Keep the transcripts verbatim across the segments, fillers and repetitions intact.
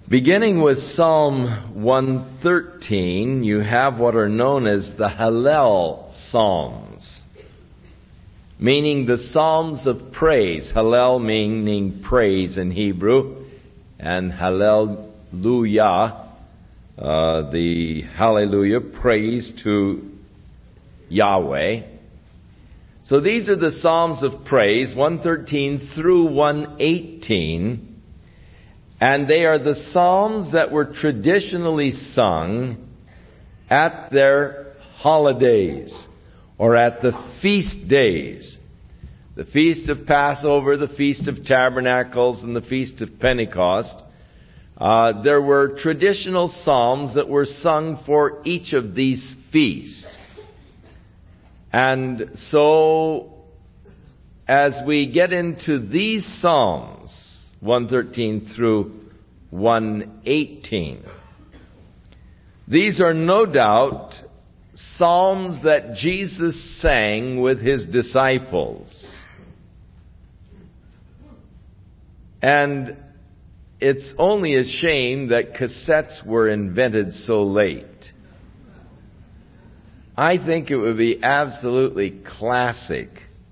Beginning with Psalm one thirteen, you have what are known as the Hallel Psalms, meaning the Psalms of praise. Hallel meaning praise in Hebrew, and Hallelujah, uh, the Hallelujah, praise to Yahweh. So these are the Psalms of praise, one thirteen through one eighteen. And they are the psalms that were traditionally sung at their holidays or at the feast days. The Feast of Passover, the Feast of Tabernacles, and the Feast of Pentecost. Uh, there were traditional psalms that were sung for each of these feasts. And so, as we get into these psalms, one thirteen through one eighteen. These are no doubt psalms that Jesus sang with His disciples. And it's only a shame that cassettes were invented so late. I think it would be absolutely classic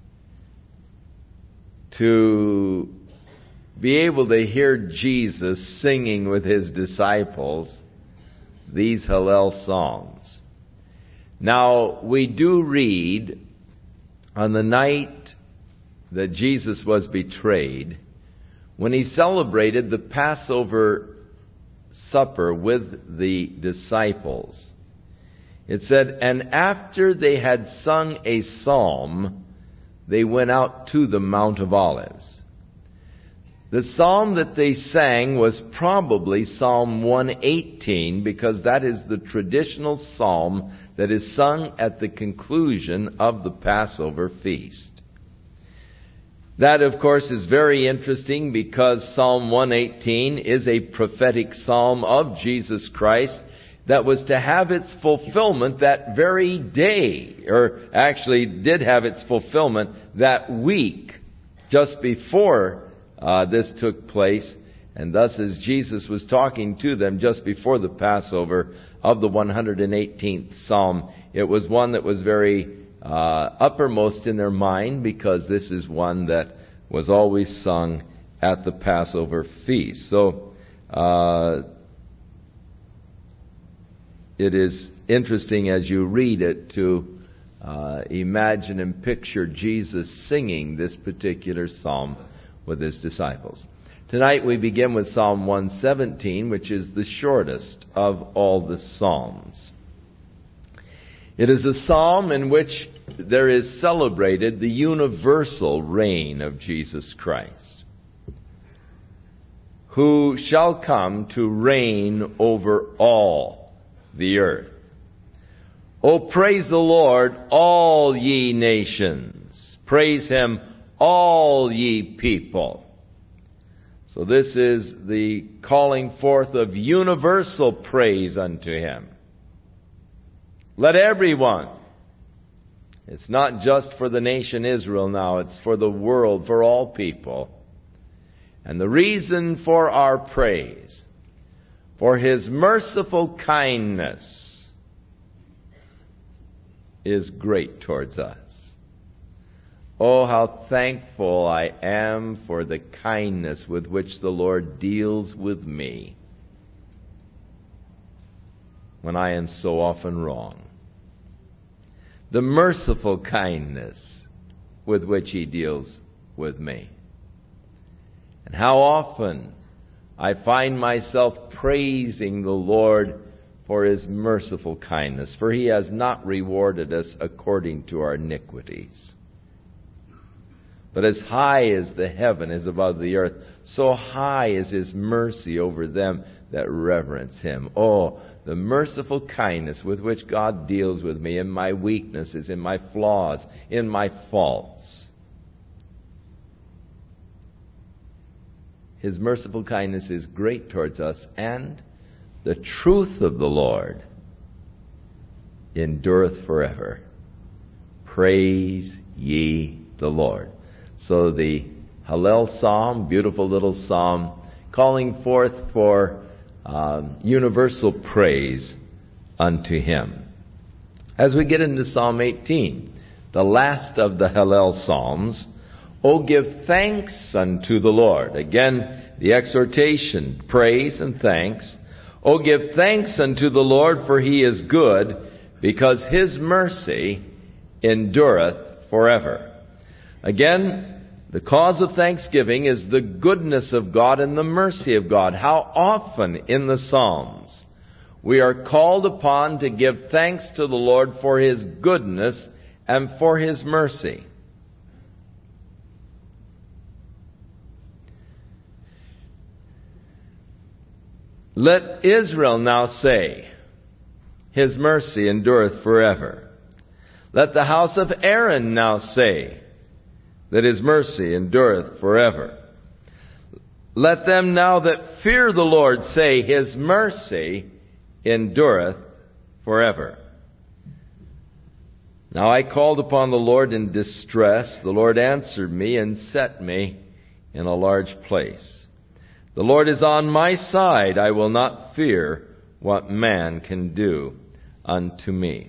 to be able to hear Jesus singing with His disciples these Hallel songs. Now, we do read on the night that Jesus was betrayed, when He celebrated the Passover supper with the disciples, it said, "And after they had sung a psalm, they went out to the Mount of Olives." The psalm that they sang was probably Psalm one eighteen, because that is the traditional psalm that is sung at the conclusion of the Passover feast. That, of course, is very interesting because Psalm one eighteen is a prophetic psalm of Jesus Christ that was to have its fulfillment that very day, or actually did have its fulfillment that week, just before Uh, this took place, and thus as Jesus was talking to them just before the Passover of the one hundred eighteenth Psalm, it was one that was very uh, uppermost in their mind, because this is one that was always sung at the Passover feast. So uh, it is interesting as you read it to uh, imagine and picture Jesus singing this particular psalm with His disciples. Tonight we begin with Psalm one seventeen, which is the shortest of all the psalms. It is a psalm in which there is celebrated the universal reign of Jesus Christ, who shall come to reign over all the earth. O praise the Lord, all ye nations. Praise Him, all ye people. So this is the calling forth of universal praise unto Him. Let everyone. It's not just for the nation Israel now, it's for the world, for all people. And the reason for our praise, for His merciful kindness is great towards us. Oh, how thankful I am for the kindness with which the Lord deals with me when I am so often wrong. The merciful kindness with which He deals with me. And how often I find myself praising the Lord for His merciful kindness, for He has not rewarded us according to our iniquities. But as high as the heaven is above the earth, so high is His mercy over them that reverence Him. Oh, the merciful kindness with which God deals with me in my weaknesses, in my flaws, in my faults. His merciful kindness is great towards us, and the truth of the Lord endureth forever. Praise ye the Lord. So the Hallel Psalm, beautiful little psalm, calling forth for uh, universal praise unto Him. As we get into Psalm eighteen, the last of the Hallel Psalms, "O give thanks unto the Lord." Again, the exhortation, praise and thanks. "O give thanks unto the Lord, for He is good, because His mercy endureth forever." Again, the cause of thanksgiving is the goodness of God and the mercy of God. How often in the Psalms we are called upon to give thanks to the Lord for His goodness and for His mercy. Let Israel now say, His mercy endureth forever. Let the house of Aaron now say, that His mercy endureth forever. Let them now that fear the Lord say, His mercy endureth forever. Now I called upon the Lord in distress. The Lord answered me and set me in a large place. The Lord is on my side. I will not fear what man can do unto me.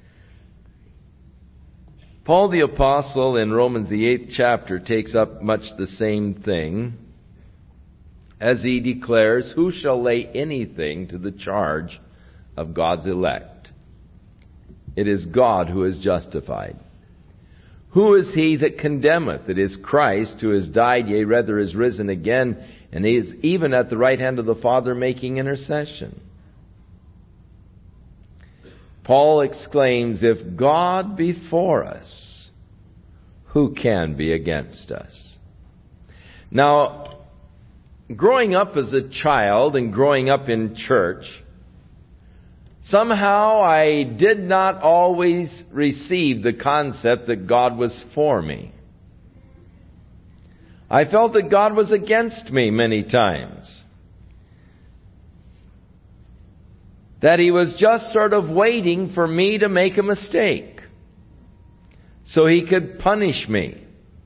Paul the Apostle in Romans the eighth chapter takes up much the same thing as he declares, "Who shall lay anything to the charge of God's elect? It is God who is justified. Who is he that condemneth? It is Christ who has died, yea, rather is risen again, and he is even at the right hand of the Father making intercession." Paul exclaims, if God be for us, who can be against us? Now, growing up as a child and growing up in church, somehow I did not always receive the concept that God was for me. I felt that God was against me many times. That He was just sort of waiting for me to make a mistake so He could punish me.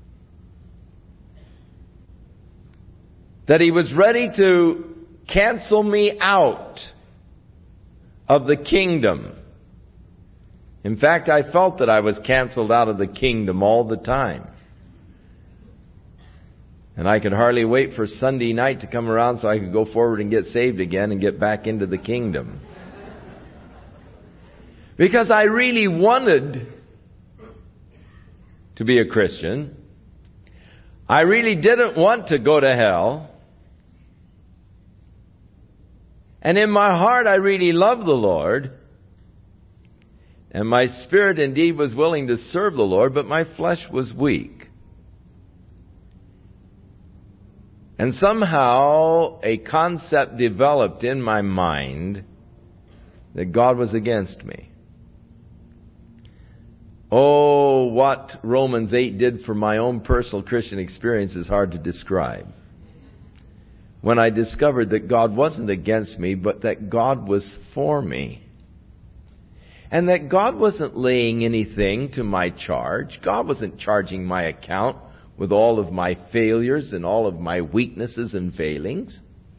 That He was ready to cancel me out of the kingdom. In fact, I felt that I was canceled out of the kingdom all the time. And I could hardly wait for Sunday night to come around so I could go forward and get saved again and get back into the kingdom. Because I really wanted to be a Christian. I really didn't want to go to hell. And in my heart, I really loved the Lord. And my spirit indeed was willing to serve the Lord, but my flesh was weak. And somehow a concept developed in my mind that God was against me. Oh, what Romans eight did for my own personal Christian experience is hard to describe. When I discovered that God wasn't against me, but that God was for me. And that God wasn't laying anything to my charge. God wasn't charging my account with all of my failures and all of my weaknesses and failings.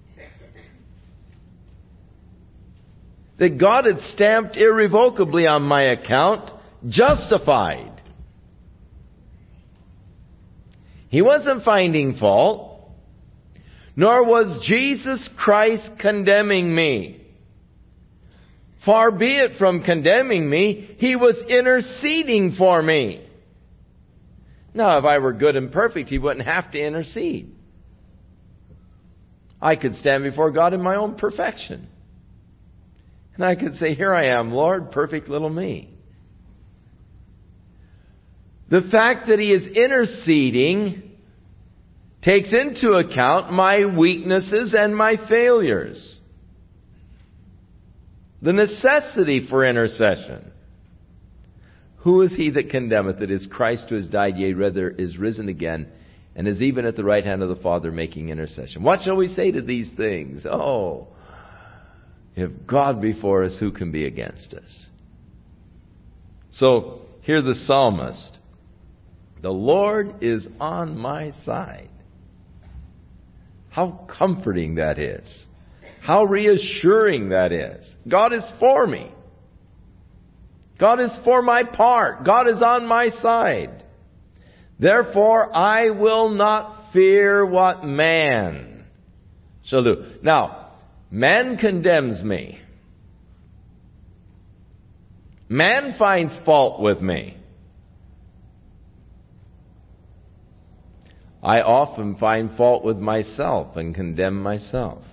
That God had stamped irrevocably on my account, justified. He wasn't finding fault, nor was Jesus Christ condemning me. Far be it from condemning me, He was interceding for me. Now, if I were good and perfect, He wouldn't have to intercede. I could stand before God in my own perfection. And I could say, here I am, Lord, perfect little me. The fact that He is interceding takes into account my weaknesses and my failures. The necessity for intercession. Who is he that condemneth? It is Christ who has died, yea, rather is risen again, and is even at the right hand of the Father making intercession. What shall we say to these things? Oh, if God be for us, who can be against us? So, hear the psalmist. The Lord is on my side. How comforting that is. How reassuring that is. God is for me. God is for my part. God is on my side. Therefore, I will not fear what man shall do. Now, man condemns me. Man finds fault with me. I often find fault with myself and condemn myself.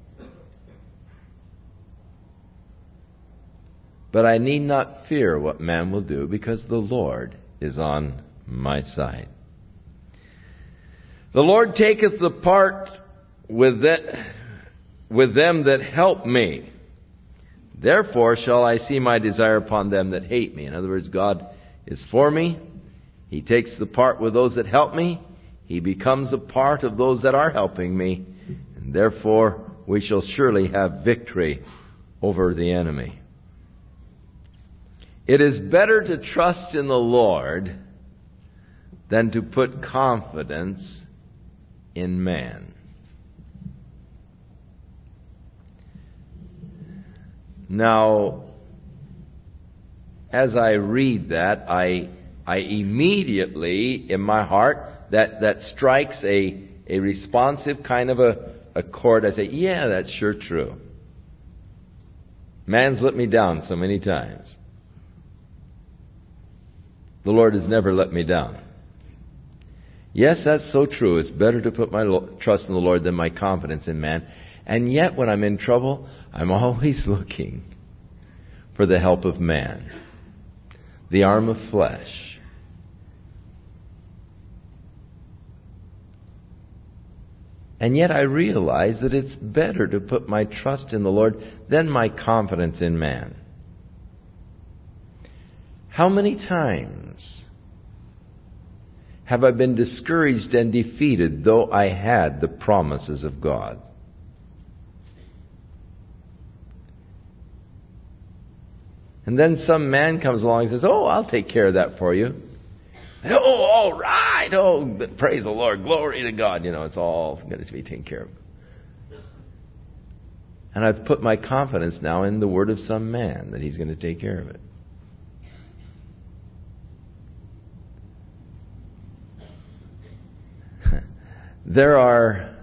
But I need not fear what man will do, because the Lord is on my side. The Lord taketh the part with, that, with them that help me. Therefore shall I see my desire upon them that hate me. In other words, God is for me. He takes the part with those that help me. He becomes a part of those that are helping me. And therefore we shall surely have victory over the enemy. It is better to trust in the Lord than to put confidence in man. Now, as I read that, I I immediately, in my heart, that, that strikes a, a responsive kind of a, a chord. I say, yeah, that's sure true. Man's let me down so many times. The Lord has never let me down. Yes, that's so true. It's better to put my lo- trust in the Lord than my confidence in man. And yet, when I'm in trouble, I'm always looking for the help of man, the arm of flesh. And yet I realize that it's better to put my trust in the Lord than my confidence in man. How many times have I been discouraged and defeated, though I had the promises of God? And then some man comes along and says, oh, I'll take care of that for you. Oh, all right. Oh, praise the Lord. Glory to God. You know, it's all going to be taken care of. And I've put my confidence now in the word of some man that he's going to take care of it. There are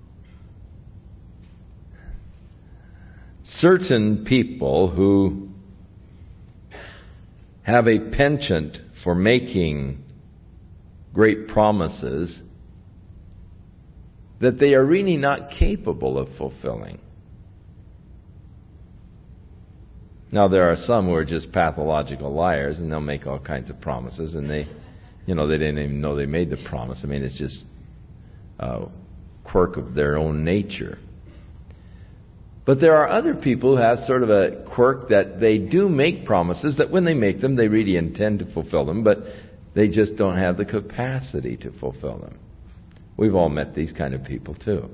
certain people who have a penchant for making great promises that they are really not capable of fulfilling. Now, there are some who are just pathological liars, and they'll make all kinds of promises, and they, you know, they didn't even know they made the promise. I mean, it's just a quirk of their own nature. But there are other people who have sort of a quirk that they do make promises that when they make them, they really intend to fulfill them, but they just don't have the capacity to fulfill them. We've all met these kind of people too.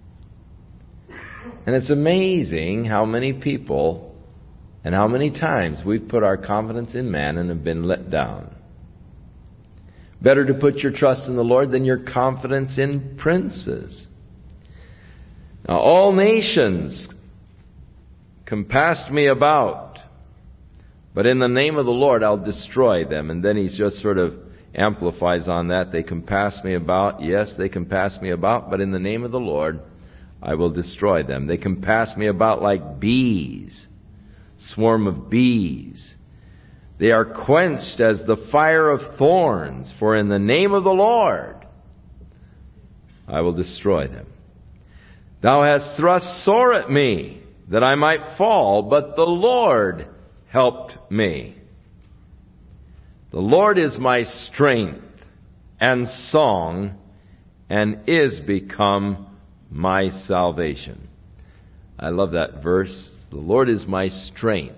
And it's amazing how many people and how many times we've put our confidence in man and have been let down. Better to put your trust in the Lord than your confidence in princes. Now, all nations compassed me about, but in the name of the Lord I'll destroy them. And then he just sort of amplifies on that. They compass me about. Yes, they compass me about, but in the name of the Lord I will destroy them. They compass me about like bees, swarm of bees. They are quenched as the fire of thorns, for in the name of the Lord I will destroy them. Thou hast thrust sore at me, that I might fall, but the Lord helped me. The Lord is my strength and song, and is become my salvation. I love that verse. The Lord is my strength.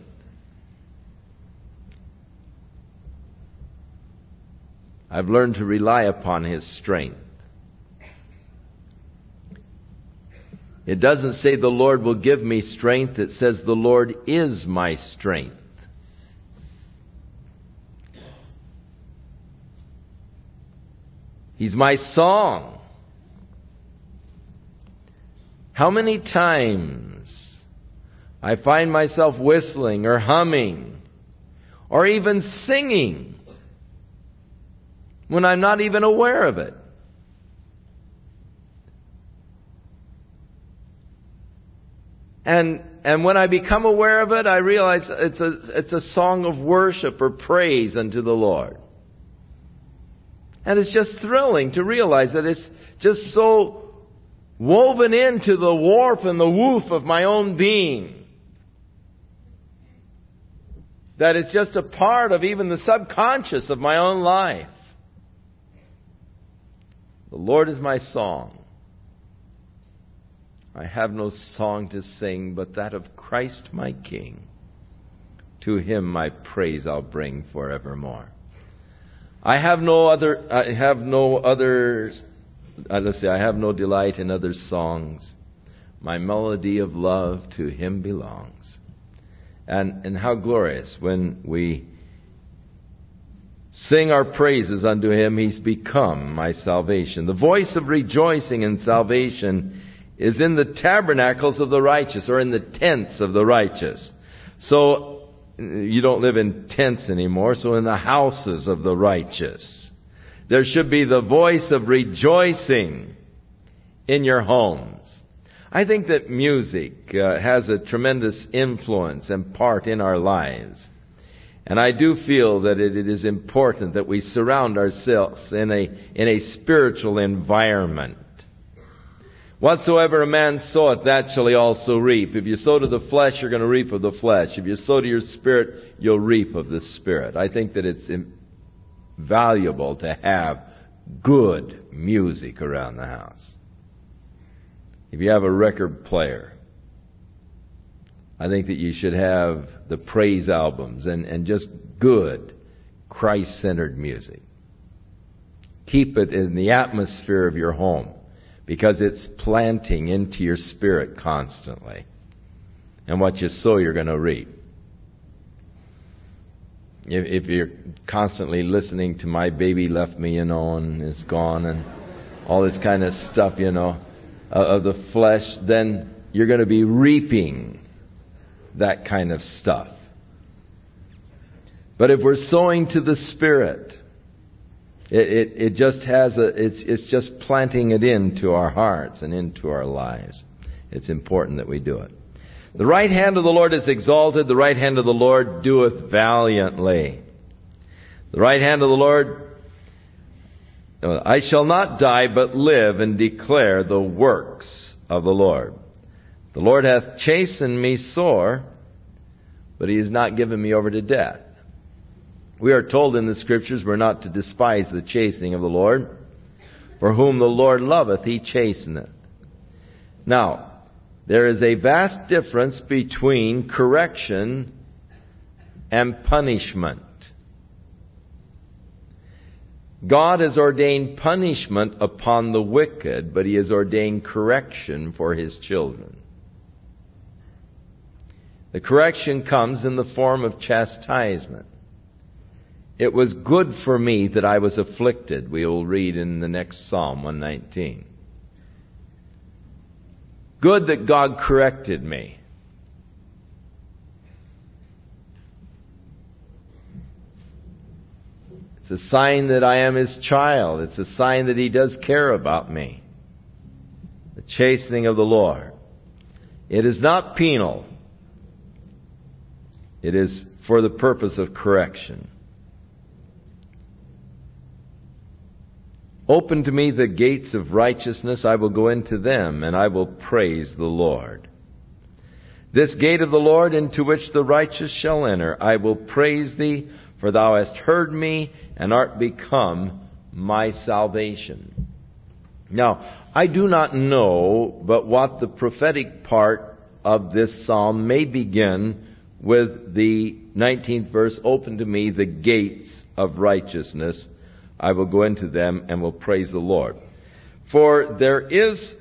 I've learned to rely upon His strength. It doesn't say the Lord will give me strength. It says the Lord is my strength. He's my song. How many times I find myself whistling or humming or even singing when I'm not even aware of it. And and when I become aware of it, I realize it's a it's a song of worship or praise unto the Lord. And it's just thrilling to realize that it's just so woven into the warp and the woof of my own being, that it's just a part of even the subconscious of my own life. The Lord is my song. I have no song to sing but that of Christ my King. To Him my praise I'll bring forevermore. I have no other, I have no other, uh, let's see, I have no delight in other songs. My melody of love to Him belongs. And, and how glorious when we sing our praises unto Him. He's become my salvation. The voice of rejoicing in salvation is in the tabernacles of the righteous, or in the tents of the righteous. So, you don't live in tents anymore, so in the houses of the righteous. There should be the voice of rejoicing in your homes. I think that music uh, has a tremendous influence and part in our lives. And I do feel that it, it is important that we surround ourselves in a, in a spiritual environment. Whatsoever a man soweth, that shall he also reap. If you sow to the flesh, you're going to reap of the flesh. If you sow to your spirit, you'll reap of the Spirit. I think that it's valuable to have good music around the house. If you have a record player, I think that you should have the praise albums and, and just good Christ-centered music. Keep it in the atmosphere of your home, because it's planting into your spirit constantly. And what you sow, you're going to reap. If, if you're constantly listening to My Baby Left Me, you know, and is gone, and all this kind of stuff, you know, uh, of the flesh, then you're going to be reaping that kind of stuff. But if we're sowing to the Spirit, It, it, it just has a, it's, it's just planting it into our hearts and into our lives. It's important that we do it. The right hand of the Lord is exalted. The right hand of the Lord doeth valiantly. The right hand of the Lord, I shall not die but live and declare the works of the Lord. The Lord hath chastened me sore, but He has not given me over to death. We are told in the Scriptures we're not to despise the chastening of the Lord. For whom the Lord loveth, He chasteneth. Now, there is a vast difference between correction and punishment. God has ordained punishment upon the wicked, but He has ordained correction for His children. The correction comes in the form of chastisement. It was good for me that I was afflicted, we will read in the next Psalm, one nineteen. Good that God corrected me. It's a sign that I am His child. It's a sign that He does care about me. The chastening of the Lord. It is not penal. It is for the purpose of correction. Open to me the gates of righteousness, I will go into them, and I will praise the Lord. This gate of the Lord into which the righteous shall enter, I will praise Thee, for Thou hast heard me, and art become my salvation. Now, I do not know but what the prophetic part of this psalm may begin with the nineteenth verse, open to me the gates of righteousness, I will go into them and will praise the Lord. For there is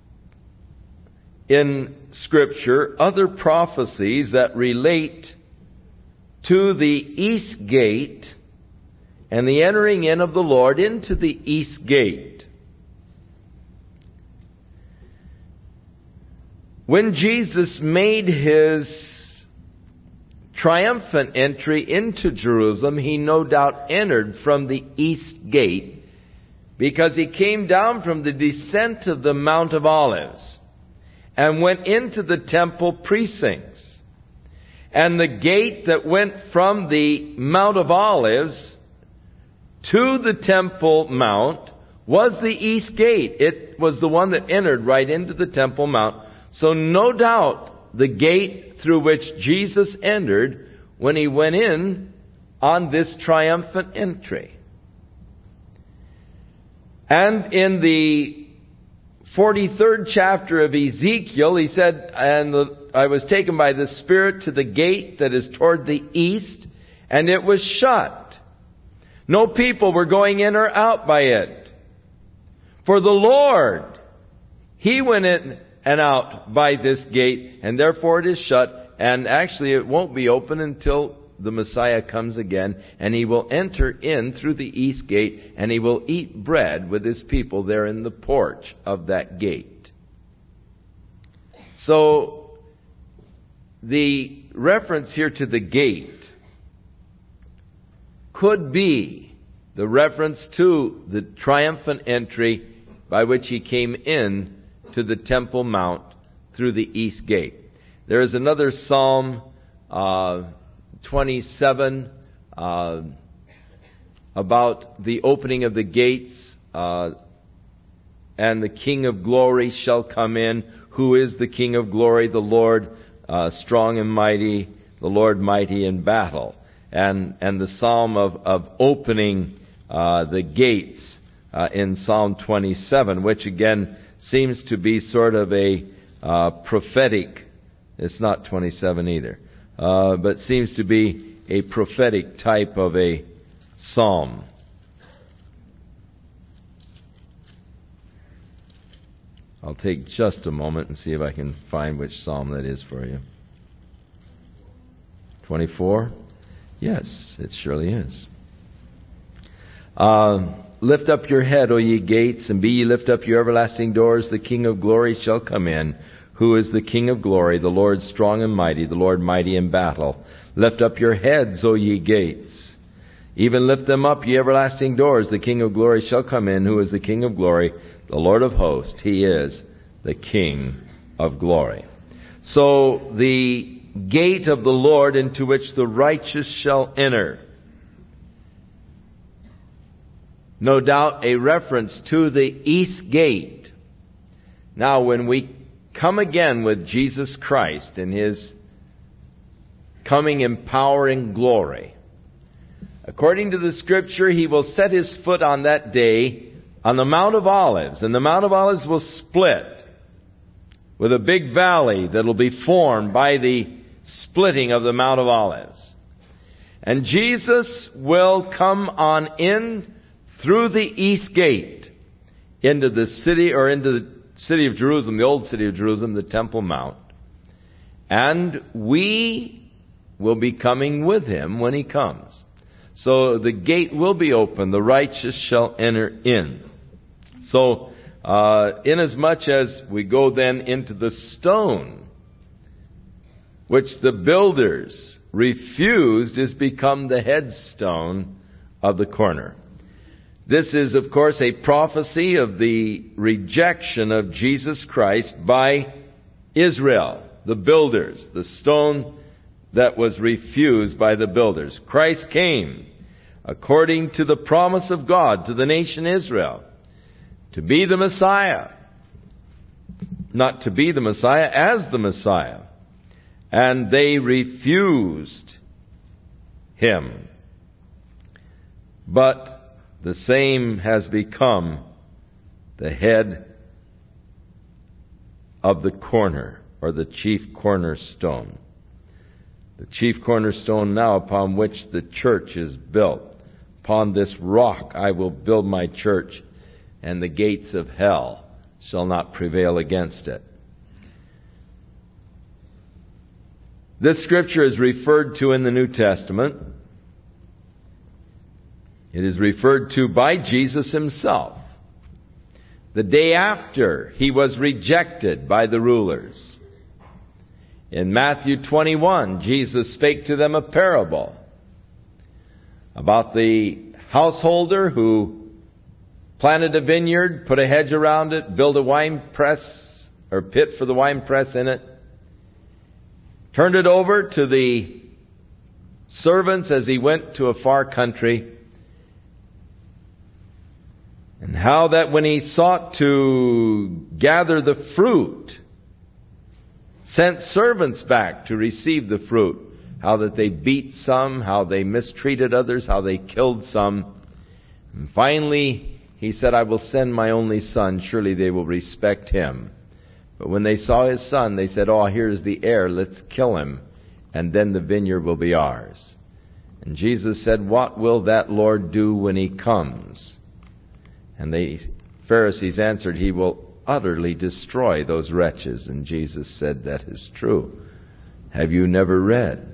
in Scripture other prophecies that relate to the east gate and the entering in of the Lord into the east gate. When Jesus made his triumphant entry into Jerusalem, he no doubt entered from the east gate, because he came down from the descent of the Mount of Olives and went into the temple precincts. And the gate that went from the Mount of Olives to the Temple Mount was the east gate. It was the one that entered right into the Temple Mount. So no doubt the gate through which Jesus entered when he went in on this triumphant entry. And in the forty-third chapter of Ezekiel, he said, and the, I was taken by the Spirit to the gate that is toward the east, and it was shut. No people were going in or out by it. For the Lord, He went in and out by this gate, and therefore it is shut, and actually it won't be open until the Messiah comes again, and He will enter in through the east gate, and He will eat bread with His people there in the porch of that gate. So, the reference here to the gate could be the reference to the triumphant entry by which He came in to the Temple Mount through the east gate. There is another Psalm uh, twenty-seven uh, about the opening of the gates, uh, and the King of glory shall come in. Who is the King of glory? The Lord uh, strong and mighty, the Lord mighty in battle. And and the Psalm of, of opening uh, the gates uh, in Psalm twenty-seven, which again seems to be sort of a uh, prophetic, it's not twenty-seven either, uh, but seems to be a prophetic type of a psalm. I'll take just a moment and see if I can find which psalm that is for you. twenty-four? Yes, it surely is. Uh, lift up your head, O ye gates, and be ye lift up your everlasting doors. The King of glory shall come in. Who is the King of glory? The Lord strong and mighty, the Lord mighty in battle. Lift up your heads, O ye gates. Even lift them up, ye everlasting doors. The King of glory shall come in. Who is the King of glory? The Lord of hosts. He is the King of glory. So the gate of the Lord into which the righteous shall enter. No doubt a reference to the east gate. Now when we come again with Jesus Christ in His coming in power and glory, according to the Scripture, He will set His foot on that day on the Mount of Olives, and the Mount of Olives will split with a big valley that will be formed by the splitting of the Mount of Olives. And Jesus will come on in through the east gate into the city, or into the city of Jerusalem, the old city of Jerusalem, the Temple Mount. And we will be coming with Him when He comes. So the gate will be open, the righteous shall enter in. So, uh, inasmuch as we go then into the stone, which the builders refused, is become the headstone of the corner. This is, of course, a prophecy of the rejection of Jesus Christ by Israel, the builders, the stone that was refused by the builders. Christ came according to the promise of God to the nation Israel to be the Messiah. Not to be the Messiah, as the Messiah. And they refused Him. But the same has become the head of the corner, or the chief cornerstone. The chief cornerstone now upon which the church is built. Upon this rock I will build my church, and the gates of hell shall not prevail against it. This scripture is referred to in the New Testament. It is referred to by Jesus Himself. The day after He was rejected by the rulers, In Matthew twenty-one, Jesus spake to them a parable about the householder who planted a vineyard, put a hedge around it, built a wine press or pit for the wine press in it, turned it over to the servants as he went to a far country, and how that when he sought to gather the fruit, sent servants back to receive the fruit. How that they beat some, how they mistreated others, how they killed some. And finally, he said, I will send my only son. Surely they will respect him. But when they saw his son, they said, oh, here's the heir. Let's kill him. And then the vineyard will be ours. And Jesus said, what will that Lord do when he comes? And the Pharisees answered, he will utterly destroy those wretches. And Jesus said, that is true. Have you never read?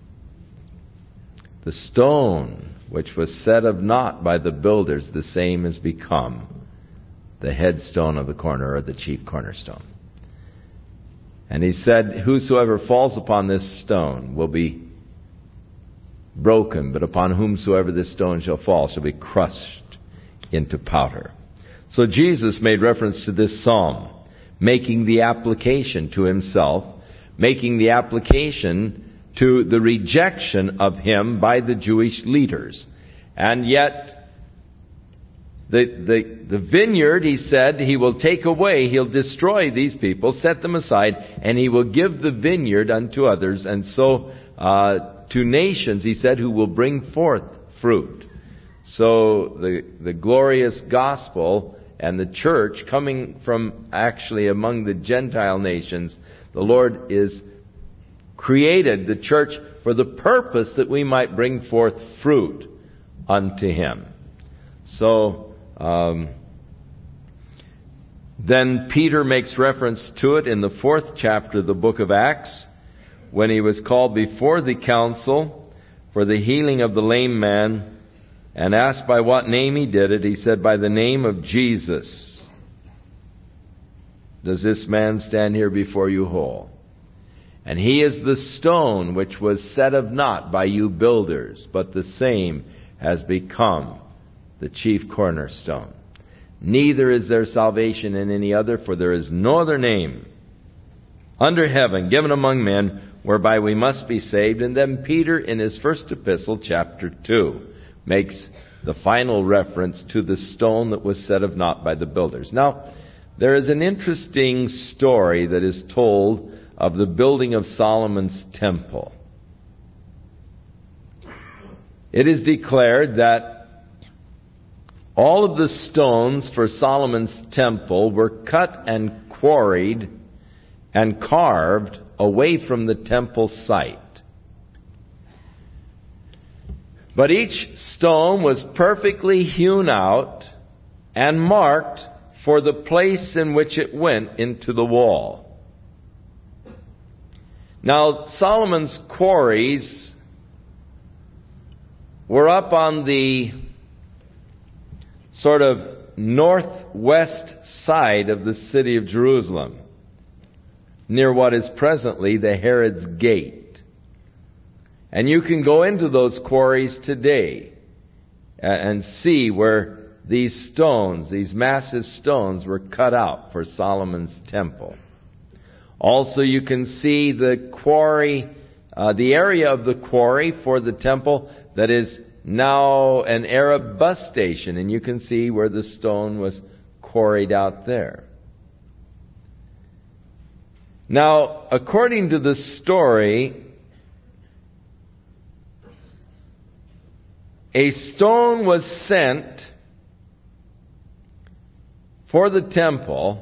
The stone which was set of naught by the builders, the same has become the headstone of the corner, or the chief cornerstone. And he said, whosoever falls upon this stone will be broken, but upon whomsoever this stone shall fall shall be crushed into powder. So Jesus made reference to this psalm, making the application to himself, making the application to the rejection of him by the Jewish leaders. And yet, the, the, the vineyard, he said, he will take away, he'll destroy these people, set them aside, and he will give the vineyard unto others. And so, uh, to nations, he said, who will bring forth fruit. So, the, the glorious gospel and the church coming from actually among the Gentile nations, the Lord is created the church for the purpose that we might bring forth fruit unto him. So, um, then Peter makes reference to it in the fourth chapter of the book of Acts, when he was called before the council for the healing of the lame man, and asked by what name he did it. He said, by the name of Jesus. Does this man stand here before you whole? And he is the stone which was set of naught by you builders, but the same has become the chief cornerstone. Neither is there salvation in any other, for there is no other name under heaven given among men whereby we must be saved. And then Peter, in his first epistle, chapter two, makes the final reference to the stone that was set of naught by the builders. Now, there is an interesting story that is told of the building of Solomon's temple. It is declared that all of the stones for Solomon's temple were cut and quarried and carved away from the temple site. But each stone was perfectly hewn out and marked for the place in which it went into the wall. Now, Solomon's quarries were up on the sort of northwest side of the city of Jerusalem, near what is presently the Herod's Gate. And you can go into those quarries today and see where these stones, these massive stones, were cut out for Solomon's temple. Also, you can see the quarry, uh, the area of the quarry for the temple that is now an Arab bus station. And you can see where the stone was quarried out there. Now, according to the story, a stone was sent for the temple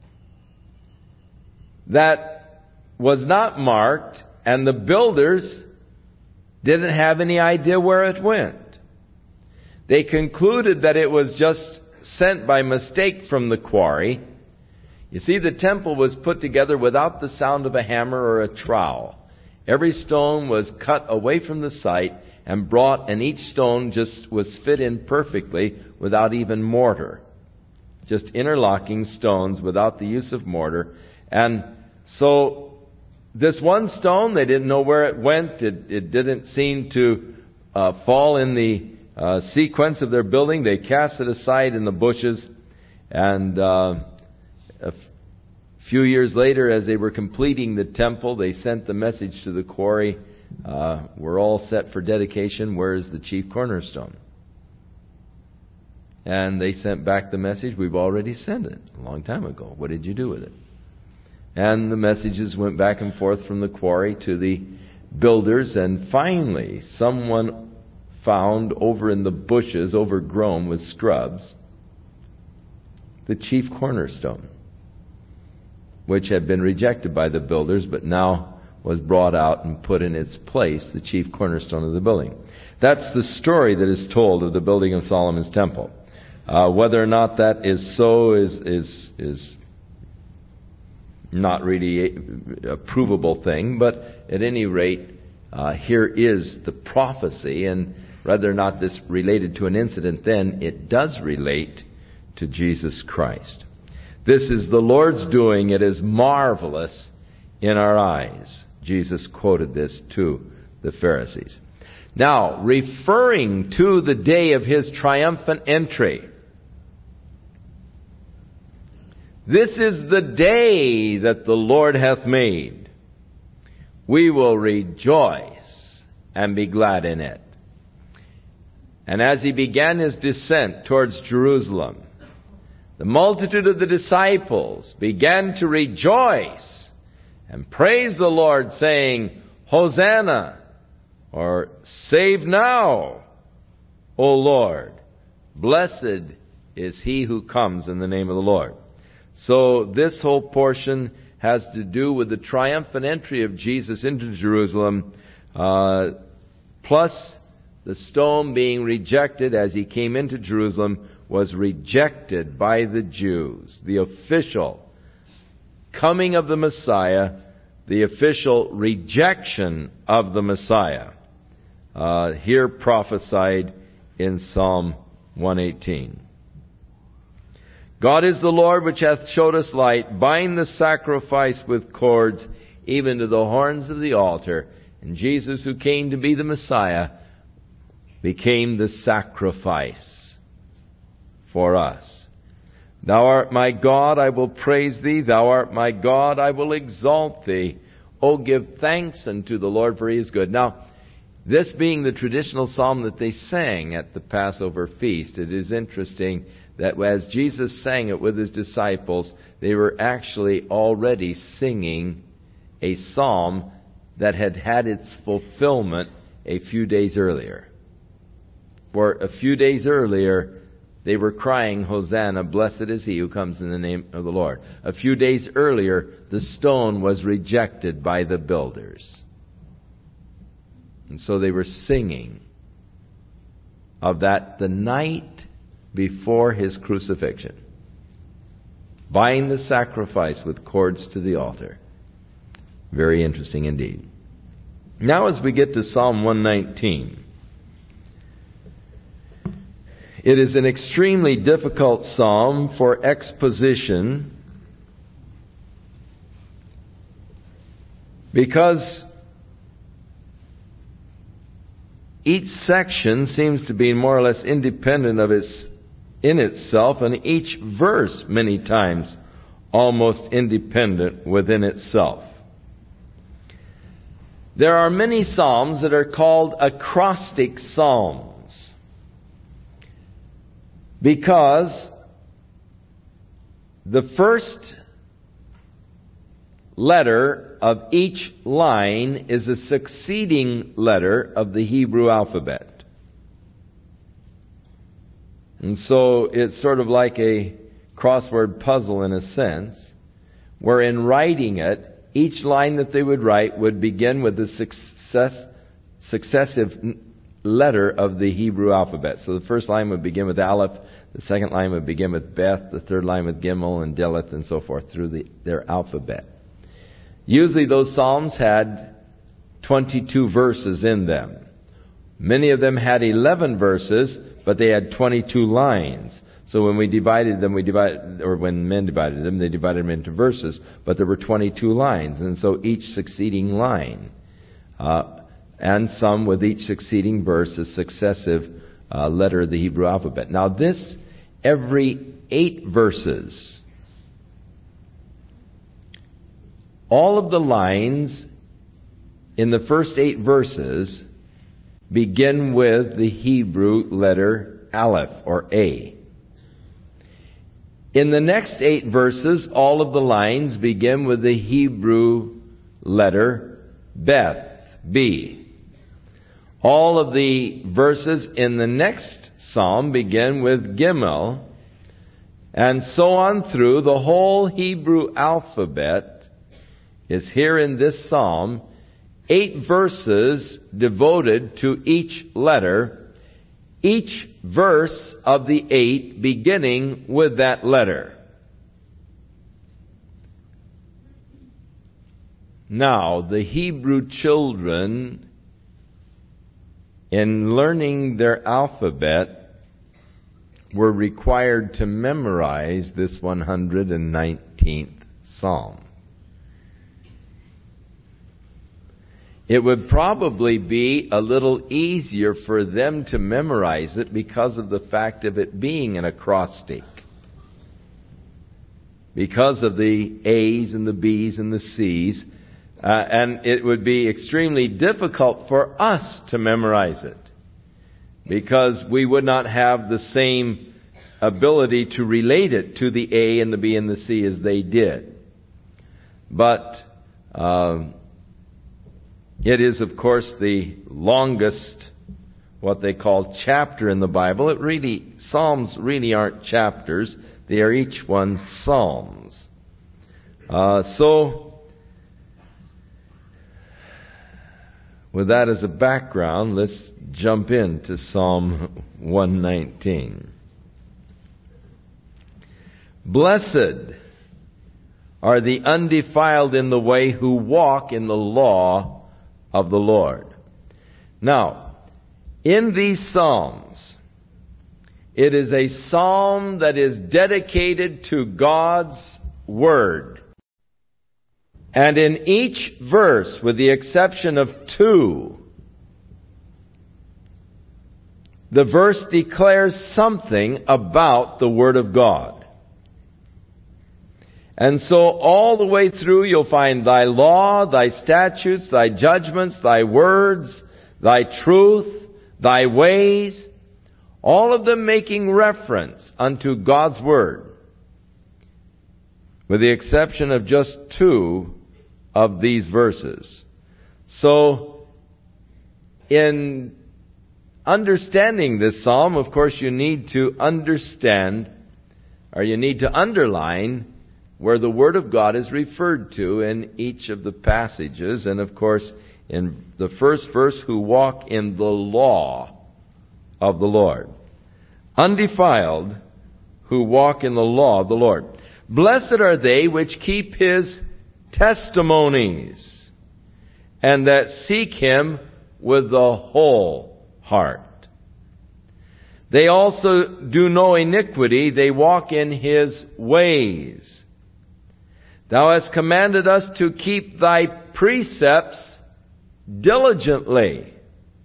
that was not marked, and the builders didn't have any idea where it went. They concluded that it was just sent by mistake from the quarry. You see, the temple was put together without the sound of a hammer or a trowel. Every stone was cut away from the site and brought, and each stone just was fit in perfectly without even mortar. Just interlocking stones without the use of mortar. And so this one stone, they didn't know where it went. It, it didn't seem to uh, fall in the uh, sequence of their building. They cast it aside in the bushes. And uh, a f- few years later, as they were completing the temple, they sent the message to the quarry, uh, we're all set for dedication. Where is the chief cornerstone? And they sent back the message, we've already sent it a long time ago. What did you do with it? And the messages went back and forth from the quarry to the builders, and finally someone found over in the bushes, overgrown with scrubs, the chief cornerstone, which had been rejected by the builders, but now was brought out and put in its place, the chief cornerstone of the building. That's the story that is told of the building of Solomon's temple. Uh, whether or not that is so is is is not really a, a provable thing, but at any rate, uh, here is the prophecy, and whether or not this related to an incident then, it does relate to Jesus Christ. This is the Lord's doing. It is marvelous in our eyes. Jesus quoted this to the Pharisees. Now, referring to the day of His triumphant entry, this is the day that the Lord hath made. We will rejoice and be glad in it. And as He began His descent towards Jerusalem, the multitude of the disciples began to rejoice and praise the Lord, saying, Hosanna, or save now, O Lord. Blessed is He who comes in the name of the Lord. So this whole portion has to do with the triumphant entry of Jesus into Jerusalem, uh, plus the stone being rejected as He came into Jerusalem was rejected by the Jews. The official coming of the Messiah, the official rejection of the Messiah, uh, here prophesied in Psalm one eighteen. God is the Lord which hath showed us light. Bind the sacrifice with cords, even to the horns of the altar. And Jesus, who came to be the Messiah, became the sacrifice for us. Thou art my God, I will praise Thee. Thou art my God, I will exalt Thee. O give thanks unto the Lord, for He is good. Now, this being the traditional psalm that they sang at the Passover feast, it is interesting that as Jesus sang it with His disciples, they were actually already singing a psalm that had had its fulfillment a few days earlier. For a few days earlier, they were crying, Hosanna, blessed is He who comes in the name of the Lord. A few days earlier, the stone was rejected by the builders. And so they were singing of that the night before His crucifixion. Bind the sacrifice with cords to the altar. Very interesting indeed. Now as we get to Psalm one nineteen, it is an extremely difficult psalm for exposition because each section seems to be more or less independent of its in itself, and each verse many times almost independent within itself. There are many psalms that are called acrostic psalms because the first letter of each line is a succeeding letter of the Hebrew alphabet. And so it's sort of like a crossword puzzle in a sense, where in writing it, each line that they would write would begin with the success, successive letter of the Hebrew alphabet. So the first line would begin with Aleph, the second line would begin with Beth, the third line with Gimel and Deleth, and so forth through the, their alphabet. Usually those psalms had twenty-two verses in them. Many of them had eleven verses, but they had twenty-two lines. So when we divided them, we divided, or when men divided them, they divided them into verses, but there were twenty-two lines, and so each succeeding line, uh, and some with each succeeding verse, a successive uh, letter of the Hebrew alphabet. Now this, every eight verses, all of the lines in the first eight verses begin with the Hebrew letter Aleph, or A. In the next eight verses, all of the lines begin with the Hebrew letter Beth, B. All of the verses in the next psalm begin with Gimel, and so on through. The whole Hebrew alphabet is here in this psalm, eight verses devoted to each letter, each verse of the eight beginning with that letter. Now, the Hebrew children, in learning their alphabet, were required to memorize this one hundred nineteenth Psalm. It would probably be a little easier for them to memorize it because of the fact of it being an acrostic. Because of the A's and the B's and the C's. Uh, and it would be extremely difficult for us to memorize it, because we would not have the same ability to relate it to the A and the B and the C as they did. But um, it is, of course, the longest, what they call chapter in the Bible. It really, Psalms really aren't chapters. They are each one psalms. Uh, so, with that as a background, let's jump into Psalm one nineteen. Blessed are the undefiled in the way who walk in the law of the Lord. Now, in these Psalms, it is a psalm that is dedicated to God's Word. And in each verse, with the exception of two, the verse declares something about the Word of God. And so all the way through you'll find thy law, thy statutes, thy judgments, thy words, thy truth, thy ways, all of them making reference unto God's Word, with the exception of just two of these verses. So, in understanding this psalm, of course, you need to understand, or you need to underline, where the Word of God is referred to in each of the passages. And of course, in the first verse, who walk in the law of the Lord. Undefiled, who walk in the law of the Lord. Blessed are they which keep His testimonies, and that seek Him with the whole heart. They also do no iniquity, they walk in His ways. Thou hast commanded us to keep Thy precepts diligently.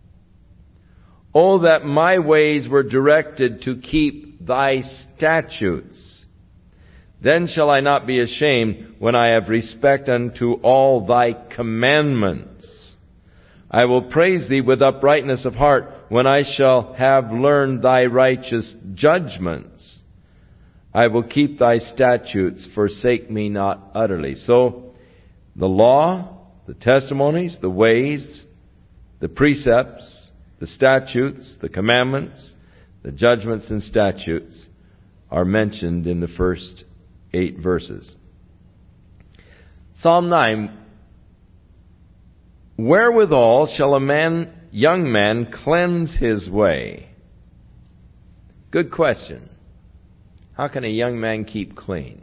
Oh, that my ways were directed to keep Thy statutes. Then shall I not be ashamed when I have respect unto all Thy commandments. I will praise Thee with uprightness of heart when I shall have learned Thy righteous judgments. I will keep Thy statutes, forsake me not utterly. So, the law, the testimonies, the ways, the precepts, the statutes, the commandments, the judgments and statutes are mentioned in the first eight verses. Psalm nine. Wherewithal shall a man, young man cleanse his way? Good question. How can a young man keep clean?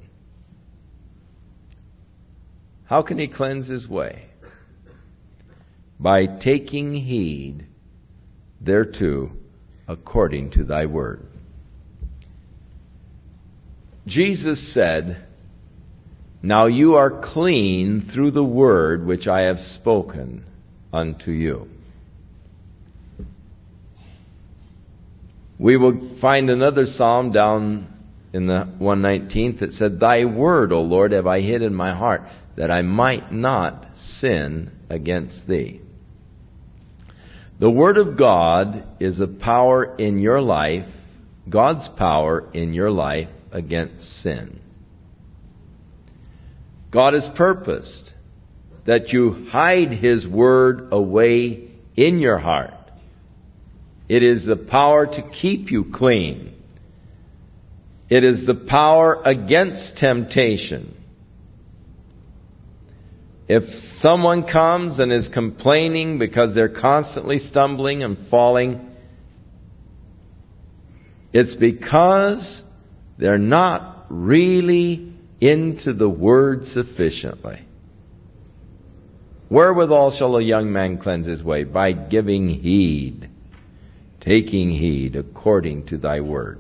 How can he cleanse his way? By taking heed thereto according to thy word. Jesus said, now you are clean through the word which I have spoken unto you. We will find another psalm down in the one nineteenth that said, thy word, O Lord, have I hid in my heart, that I might not sin against thee. The word of God is a power in your life, God's power in your life against sin. God has purposed that you hide His word away in your heart. It is the power to keep you clean. It is the power against temptation. If someone comes and is complaining because they're constantly stumbling and falling, it's because they're not really into the Word sufficiently. Wherewithal shall a young man cleanse his way? By giving heed, taking heed according to thy word.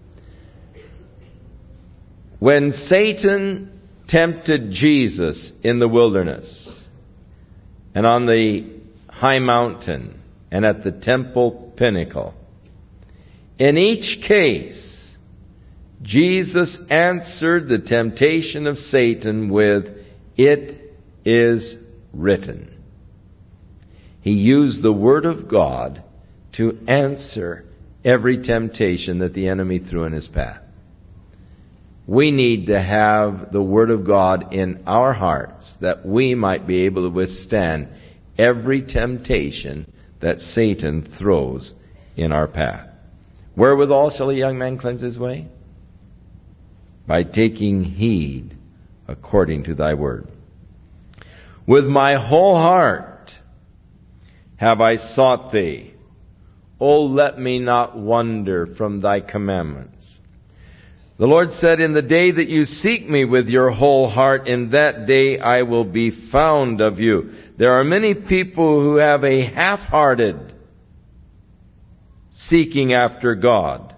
When Satan tempted Jesus in the wilderness and on the high mountain and at the temple pinnacle, in each case, Jesus answered the temptation of Satan with, it is written. He used the Word of God to answer every temptation that the enemy threw in his path. We need to have the Word of God in our hearts that we might be able to withstand every temptation that Satan throws in our path. Wherewithal shall a young man cleanse his way? By taking heed according to thy word. With my whole heart have I sought thee. O let me not wander from thy commandments. The Lord said, in the day that you seek me with your whole heart, in that day I will be found of you. There are many people who have a half-hearted seeking after God.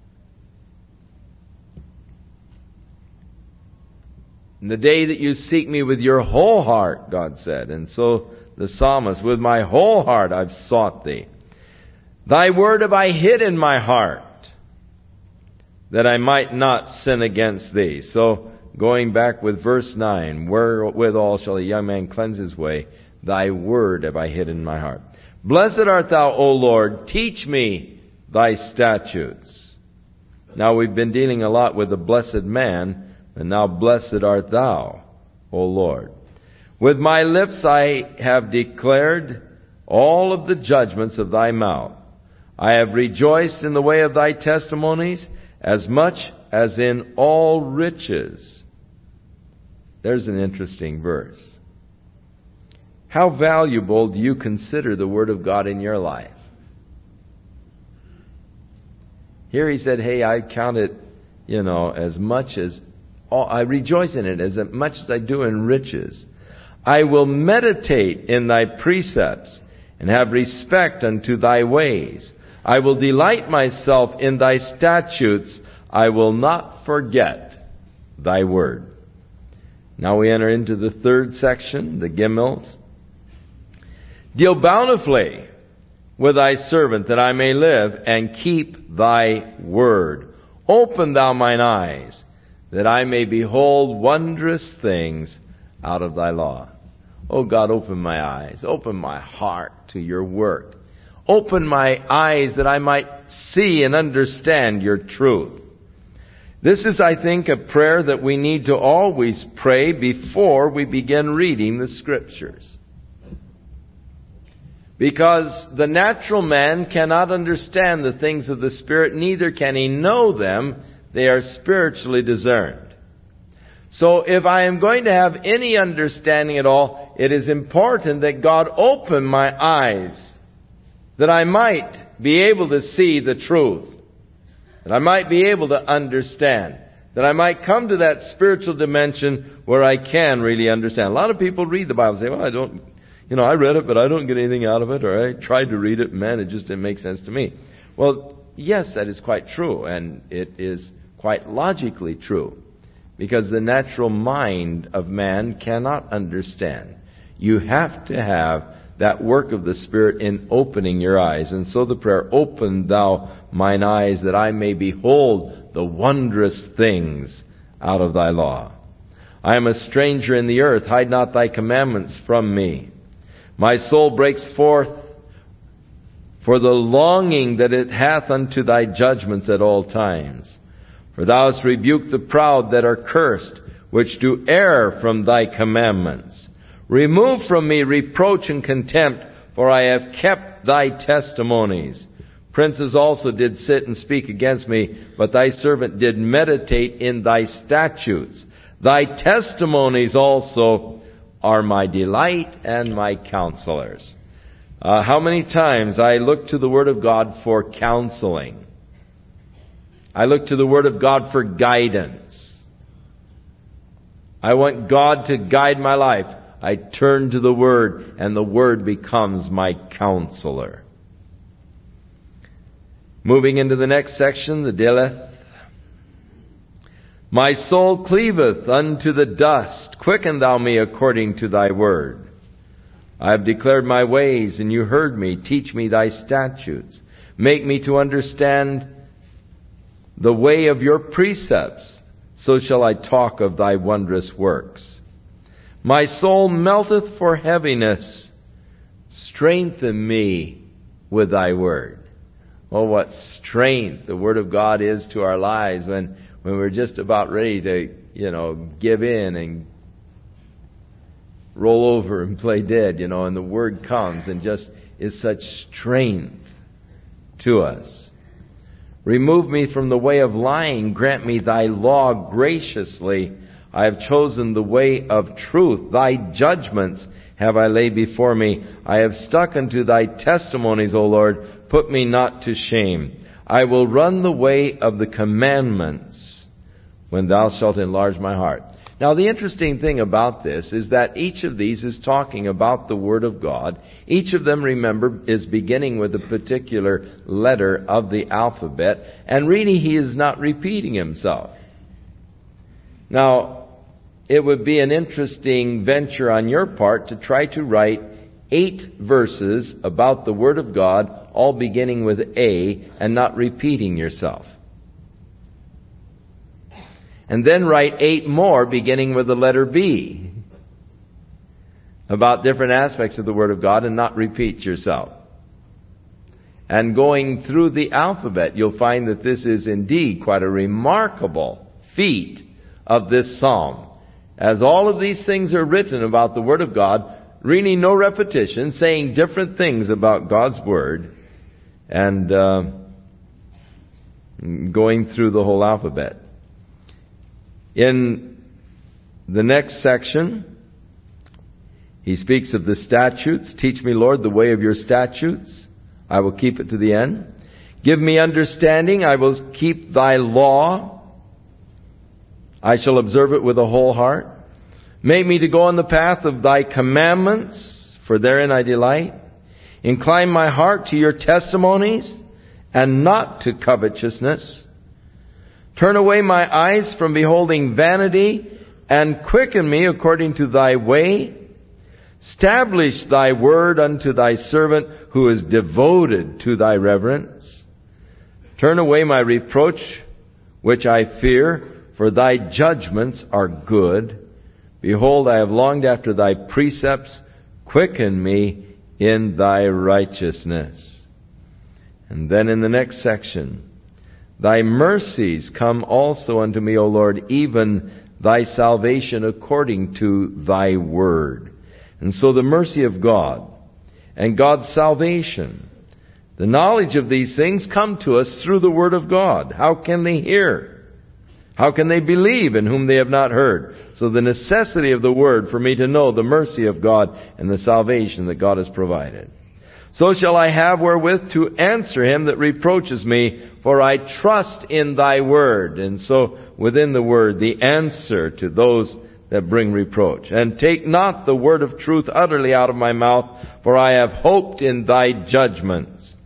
In the day that you seek me with your whole heart, God said. And so the psalmist, with my whole heart I've sought thee. Thy word have I hid in my heart, that I might not sin against thee. So, going back with verse nine, wherewithal shall a young man cleanse his way? Thy word have I hid in my heart. Blessed art thou, O Lord, teach me thy statutes. Now we've been dealing a lot with the blessed man, and now blessed art thou, O Lord. With my lips I have declared all of the judgments of thy mouth. I have rejoiced in the way of thy testimonies, as much as in all riches. There's an interesting verse. How valuable do you consider the Word of God in your life? Here he said, hey, I count it, you know, as much as, all, I rejoice in it as much as I do in riches. I will meditate in thy precepts and have respect unto thy ways. I will delight myself in thy statutes. I will not forget thy word. Now we enter into the third section, the Gimels. Deal bountifully with thy servant, that I may live and keep thy word. Open thou mine eyes, that I may behold wondrous things out of thy law. Oh God, open my eyes, open my heart to your word. Open my eyes that I might see and understand your truth. This is, I think, a prayer that we need to always pray before we begin reading the Scriptures. Because the natural man cannot understand the things of the Spirit, neither can he know them. They are spiritually discerned. So if I am going to have any understanding at all, it is important that God open my eyes, that I might be able to see the truth, that I might be able to understand, that I might come to that spiritual dimension where I can really understand. A lot of people read the Bible and say, well, I don't, you know, I read it, but I don't get anything out of it, or I tried to read it, man, it just didn't make sense to me. Well, yes, that is quite true, and it is quite logically true, because the natural mind of man cannot understand. You have to have that work of the Spirit in opening your eyes. And so the prayer, open thou mine eyes, that I may behold the wondrous things out of thy law. I am a stranger in the earth, hide not thy commandments from me. My soul breaks forth for the longing that it hath unto thy judgments at all times. For thou hast rebuked the proud that are cursed, which do err from thy commandments. Remove from me reproach and contempt, for I have kept thy testimonies. Princes also did sit and speak against me, but thy servant did meditate in thy statutes. Thy testimonies also are my delight and my counselors. Uh, how many times I look to the Word of God for counseling. I look to the Word of God for guidance. I want God to guide my life. I turn to the Word, and the Word becomes my counselor. Moving into the next section, the Dileth. My soul cleaveth unto the dust. Quicken thou me according to thy word. I have declared my ways, and you heard me. Teach me thy statutes. Make me to understand the way of your precepts. So shall I talk of thy wondrous works. My soul melteth for heaviness. Strengthen me with thy word. Oh, what strength the Word of God is to our lives when, when we're just about ready to, you know, give in and roll over and play dead, you know, and the Word comes and just is such strength to us. Remove me from the way of lying. Grant me thy law graciously. I have chosen the way of truth. Thy judgments have I laid before me. I have stuck unto thy testimonies, O Lord. Put me not to shame. I will run the way of the commandments when thou shalt enlarge my heart. Now, the interesting thing about this is that each of these is talking about the Word of God. Each of them, remember, is beginning with a particular letter of the alphabet. And really, he is not repeating himself. Now, it would be an interesting venture on your part to try to write eight verses about the Word of God, all beginning with A, and not repeating yourself. And then write eight more beginning with the letter B about different aspects of the Word of God and not repeat yourself. And going through the alphabet, you'll find that this is indeed quite a remarkable feat of this psalm. As all of these things are written about the Word of God, really no repetition, saying different things about God's Word, and uh, going through the whole alphabet. In the next section, he speaks of the statutes. Teach me, Lord, the way of your statutes. I will keep it to the end. Give me understanding. I will keep thy law. I shall observe it with a whole heart. Make me to go on the path of thy commandments, for therein I delight. Incline my heart to your testimonies, and not to covetousness. Turn away my eyes from beholding vanity, and quicken me according to thy way. Establish thy word unto thy servant, who is devoted to thy reverence. Turn away my reproach, which I fear, for thy judgments are good. Behold, I have longed after thy precepts. Quicken me in thy righteousness. And then in the next section, thy mercies come also unto me, O Lord, even thy salvation according to thy word. And so the mercy of God and God's salvation, the knowledge of these things come to us through the Word of God. How can they hear? How can they believe in whom they have not heard? So the necessity of the Word for me to know the mercy of God and the salvation that God has provided. So shall I have wherewith to answer him that reproaches me, for I trust in thy word. And so within the word, the answer to those that bring reproach. And take not the word of truth utterly out of my mouth, for I have hoped in thy judgments.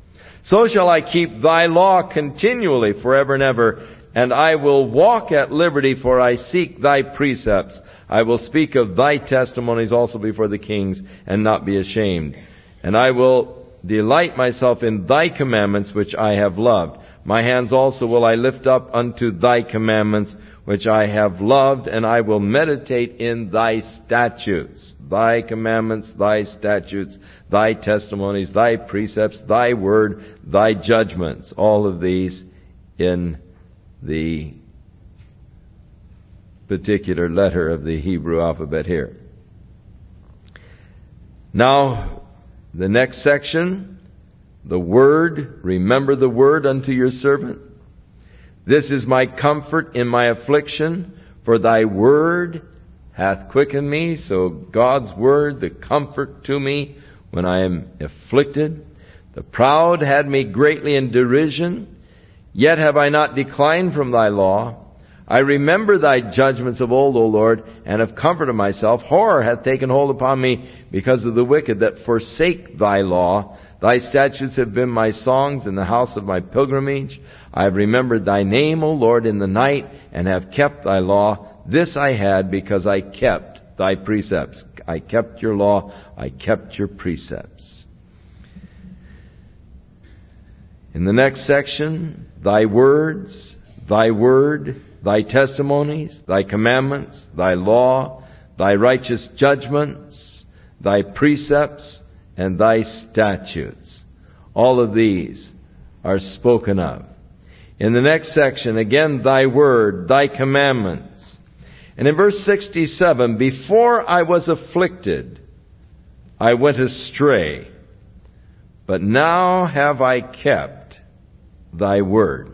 So shall I keep thy law continually forever and ever, and I will walk at liberty, for I seek thy precepts. I will speak of thy testimonies also before the kings, and not be ashamed. And I will delight myself in thy commandments, which I have loved. My hands also will I lift up unto thy commandments, which I have loved, and I will meditate in thy statutes. Thy commandments, thy statutes, thy testimonies, thy precepts, thy word, thy judgments. All of these in the particular letter of the Hebrew alphabet here. Now, the next section, the word, remember the word unto your servant. This is my comfort in my affliction, for thy word hath quickened me. So God's word, the comfort to me when I am afflicted. The proud had me greatly in derision, yet have I not declined from thy law. I remember thy judgments of old, O Lord, and have comforted myself. Horror hath taken hold upon me because of the wicked that forsake thy law. Thy statutes have been my songs in the house of my pilgrimage. I have remembered thy name, O Lord, in the night, and have kept thy law. This I had because I kept thy precepts. I kept your law. I kept your precepts. In the next section, thy words, thy word, thy testimonies, thy commandments, thy law, thy righteous judgments, thy precepts, and thy statutes. All of these are spoken of. In the next section, again, thy word, thy commandments. And in verse sixty-seven, before I was afflicted, I went astray, but now have I kept thy word.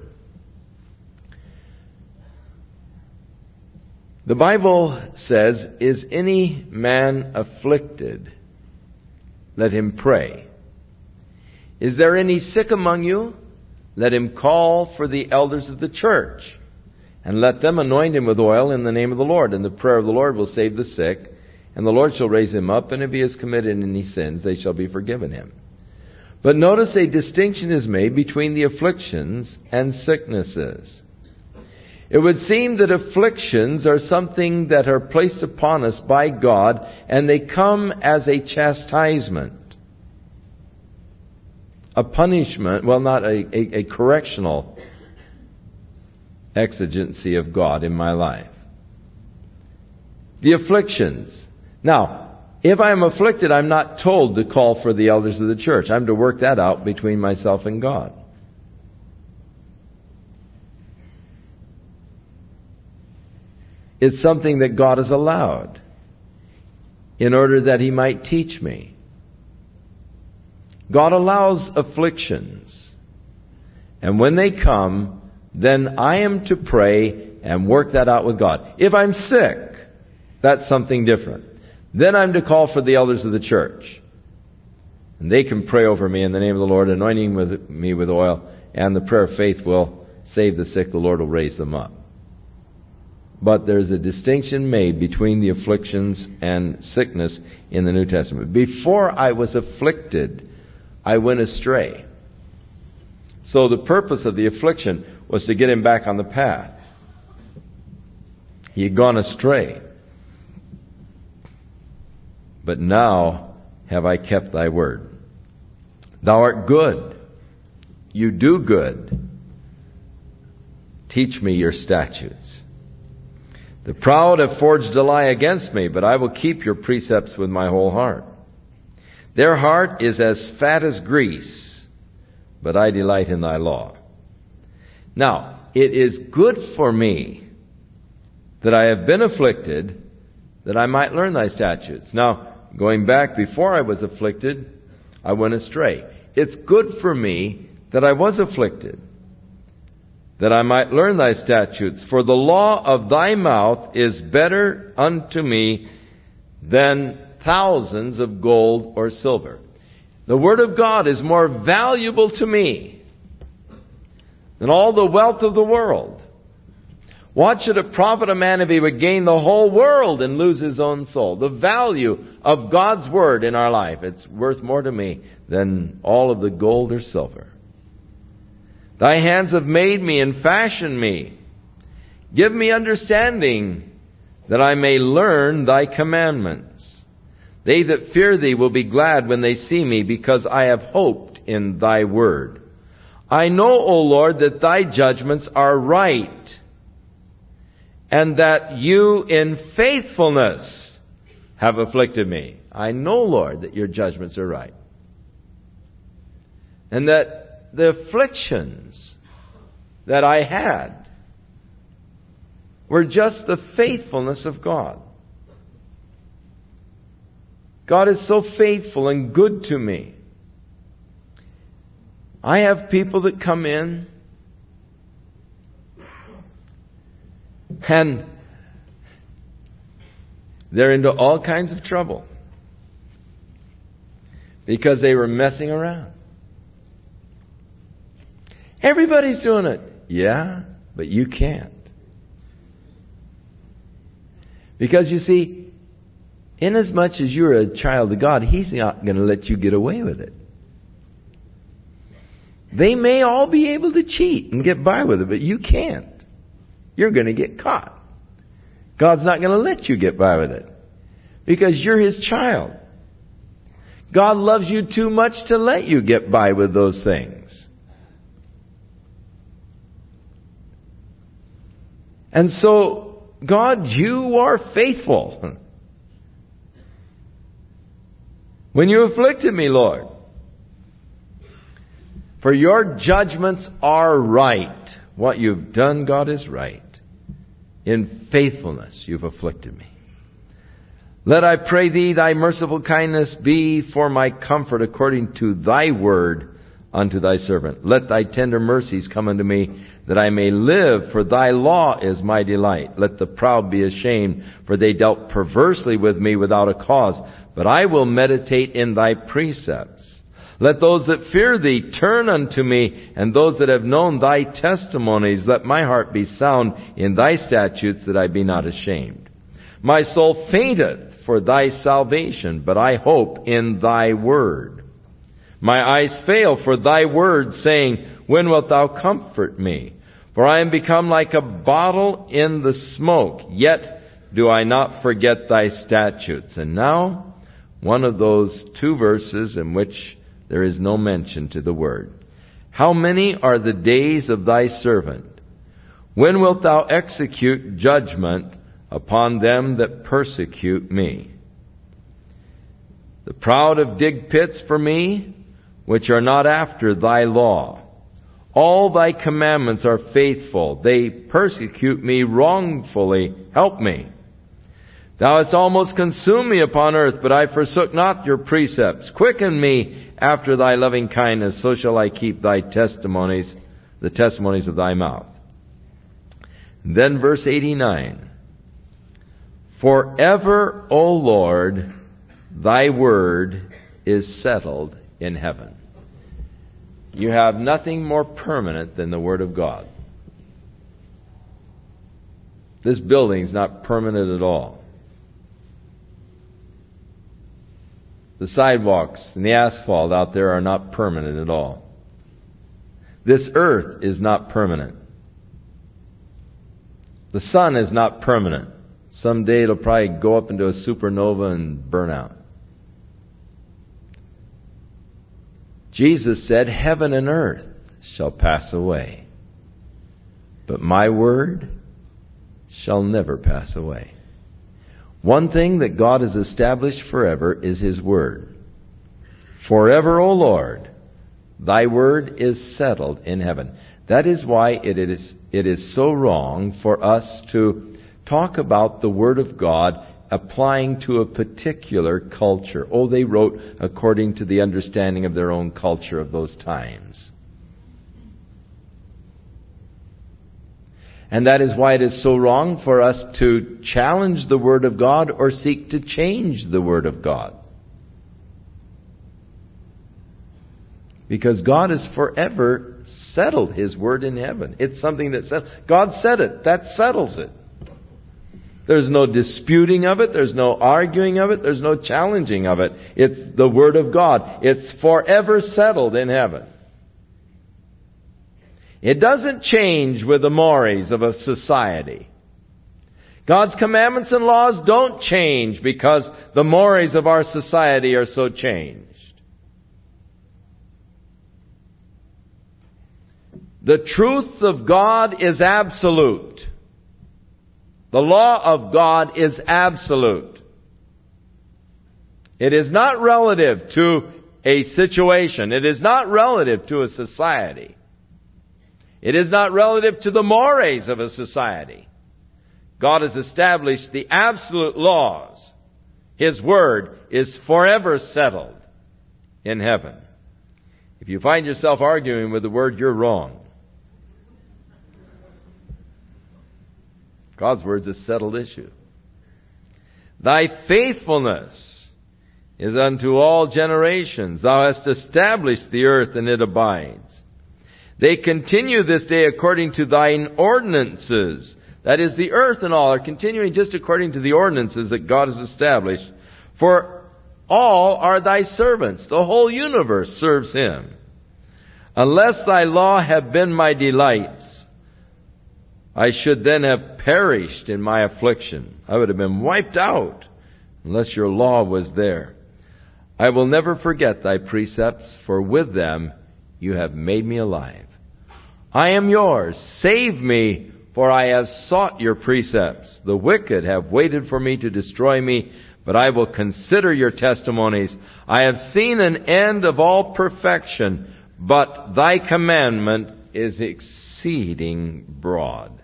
The Bible says, is any man afflicted? Let him pray. Is there any sick among you? Let him call for the elders of the church, and let them anoint him with oil in the name of the Lord. And the prayer of the Lord will save the sick, and the Lord shall raise him up, and if he has committed any sins, they shall be forgiven him. But notice a distinction is made between the afflictions and sicknesses. It would seem that afflictions are something that are placed upon us by God, and they come as a chastisement. A punishment, well, not a, a, a correctional exigency of God in my life. The afflictions. Now, if I am afflicted, I'm not told to call for the elders of the church. I'm to work that out between myself and God. It's something that God has allowed in order that He might teach me. God allows afflictions. And when they come, then I am to pray and work that out with God. If I'm sick, that's something different. Then I'm to call for the elders of the church. And they can pray over me in the name of the Lord, anointing with me with oil, and the prayer of faith will save the sick. The Lord will raise them up. But there's a distinction made between the afflictions and sickness in the New Testament. Before I was afflicted, I went astray. So the purpose of the affliction was to get him back on the path. He had gone astray. But now have I kept thy word. Thou art good. You do good. Teach me your statutes. The proud have forged a lie against me, but I will keep your precepts with my whole heart. Their heart is as fat as grease, but I delight in thy law. Now, it is good for me that I have been afflicted, that I might learn thy statutes. Now, going back, before I was afflicted, I went astray. It's good for me that I was afflicted, that I might learn thy statutes. For the law of thy mouth is better unto me than thousands of gold or silver. The word of God is more valuable to me than all the wealth of the world. What should it profit a man if he would gain the whole world and lose his own soul? The value of God's word in our life, it's worth more to me than all of the gold or silver. Thy hands have made me and fashioned me. Give me understanding, that I may learn thy commandments. They that fear thee will be glad when they see me, because I have hoped in thy word. I know, O Lord, that thy judgments are right, and that you in faithfulness have afflicted me. I know, Lord, that your judgments are right. And that the afflictions that I had were just the faithfulness of God. God is so faithful and good to me. I have people that come in and they're into all kinds of trouble because they were messing around. Everybody's doing it. Yeah, but you can't. Because you see, inasmuch as you're a child of God, He's not going to let you get away with it. They may all be able to cheat and get by with it, but you can't. You're going to get caught. God's not going to let you get by with it because you're His child. God loves you too much to let you get by with those things. And so, God, you are faithful. When you afflicted me, Lord, for your judgments are right. What you've done, God, is right. In faithfulness you've afflicted me. Let, I pray thee, thy merciful kindness be for my comfort according to thy word unto thy servant. Let thy tender mercies come unto me, that I may live, for thy law is my delight. Let the proud be ashamed, for they dealt perversely with me without a cause. But I will meditate in thy precepts. Let those that fear thee turn unto me, and those that have known thy testimonies, let my heart be sound in thy statutes, that I be not ashamed. My soul fainteth for thy salvation, but I hope in thy word. My eyes fail for thy word, saying, when wilt thou comfort me? For I am become like a bottle in the smoke, yet do I not forget thy statutes. And now, one of those two verses in which there is no mention to the word. How many are the days of thy servant? When wilt thou execute judgment upon them that persecute me? The proud have digged pits for me, which are not after thy law. All thy commandments are faithful. They persecute me wrongfully. Help me. Thou hast almost consumed me upon earth, but I forsook not your precepts. Quicken me after thy loving kindness, so shall I keep thy testimonies, the testimonies of thy mouth. And then verse eighty-nine. Forever, O Lord, thy word is settled in heaven. You have nothing more permanent than the Word of God. This building is not permanent at all. The sidewalks and the asphalt out there are not permanent at all. This earth is not permanent. The sun is not permanent. Someday it'll probably go up into a supernova and burn out. Jesus said, heaven and earth shall pass away, but my word shall never pass away. One thing that God has established forever is His word. Forever, O Lord, thy word is settled in heaven. That is why it is, it is so wrong for us to talk about the word of God applying to a particular culture. Oh, they wrote according to the understanding of their own culture of those times. And that is why it is so wrong for us to challenge the Word of God or seek to change the Word of God. Because God has forever settled His Word in heaven. It's something that said, God said it. That settles it. There's no disputing of it. There's no arguing of it. There's no challenging of it. It's the Word of God. It's forever settled in heaven. It doesn't change with the mores of a society. God's commandments and laws don't change because the mores of our society are so changed. The truth of God is absolute. The law of God is absolute. It is not relative to a situation. It is not relative to a society. It is not relative to the mores of a society. God has established the absolute laws. His word is forever settled in heaven. If you find yourself arguing with the word, you're wrong. God's word is a settled issue. Thy faithfulness is unto all generations. Thou hast established the earth, and it abides. They continue this day according to thine ordinances. That is, the earth and all are continuing just according to the ordinances that God has established. For all are thy servants. The whole universe serves Him. Unless thy law have been my delights, I should then have perished in my affliction. I would have been wiped out unless your law was there. I will never forget thy precepts, for with them you have made me alive. I am yours. Save me, for I have sought your precepts. The wicked have waited for me to destroy me, but I will consider your testimonies. I have seen an end of all perfection, but thy commandment is exceeding broad.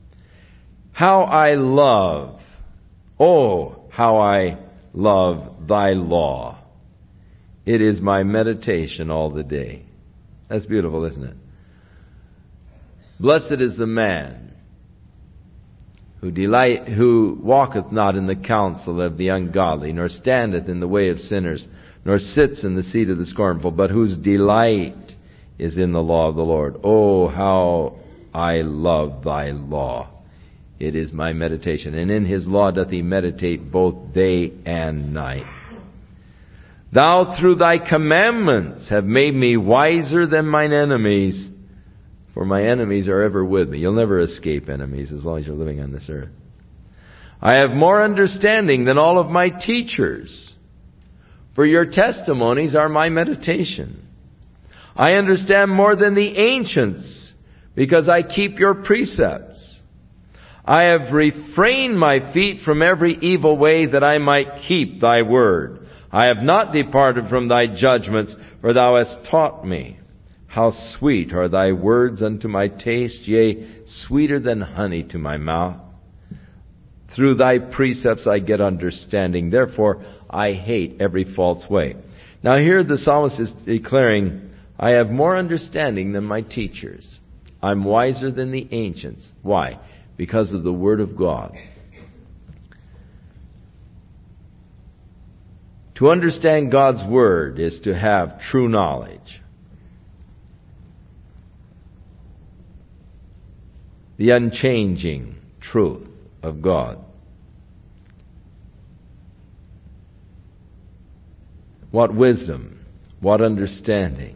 How I love, oh, how I love thy law. It is my meditation all the day. That's beautiful, isn't it? Blessed is the man who delight, who walketh not in the counsel of the ungodly, nor standeth in the way of sinners, nor sits in the seat of the scornful, but whose delight is in the law of the Lord. Oh, how I love thy law. It is my meditation. And in his law doth he meditate both day and night. Thou through thy commandments have made me wiser than mine enemies, for my enemies are ever with me. You'll never escape enemies as long as you're living on this earth. I have more understanding than all of my teachers, for your testimonies are my meditation. I understand more than the ancients, because I keep your precepts. I have refrained my feet from every evil way, that I might keep thy word. I have not departed from thy judgments, for thou hast taught me. How sweet are thy words unto my taste, yea, sweeter than honey to my mouth. Through thy precepts I get understanding, therefore I hate every false way. Now here the psalmist is declaring, I have more understanding than my teachers. I'm wiser than the ancients. Why? Because of the Word of God. To understand God's Word is to have true knowledge. The unchanging truth of God. What wisdom, what understanding.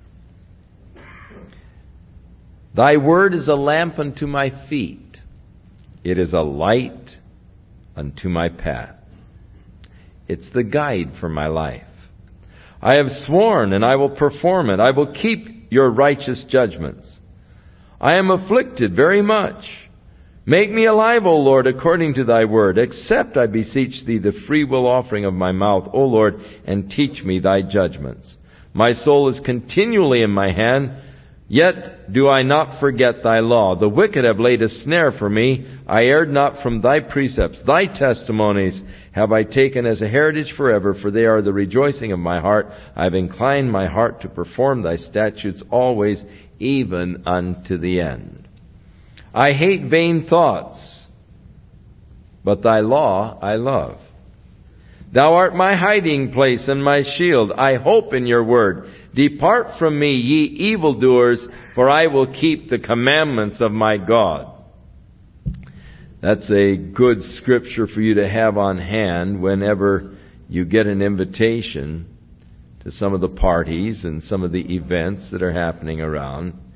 Thy word is a lamp unto my feet. It is a light unto my path. It's the guide for my life. I have sworn, and I will perform it. I will keep your righteous judgments. I am afflicted very much. Make me alive, O Lord, according to thy word. Accept, I beseech thee, the freewill offering of my mouth, O Lord, and teach me thy judgments. My soul is continually in my hand, yet do I not forget thy law. The wicked have laid a snare for me. I erred not from thy precepts. Thy testimonies have I taken as a heritage forever, for they are the rejoicing of my heart. I have inclined my heart to perform thy statutes always, even unto the end. I hate vain thoughts, but thy law I love. Thou art my hiding place and my shield. I hope in your word. Depart from me, ye evildoers, for I will keep the commandments of my God. That's a good scripture for you to have on hand whenever you get an invitation to some of the parties and some of the events that are happening around.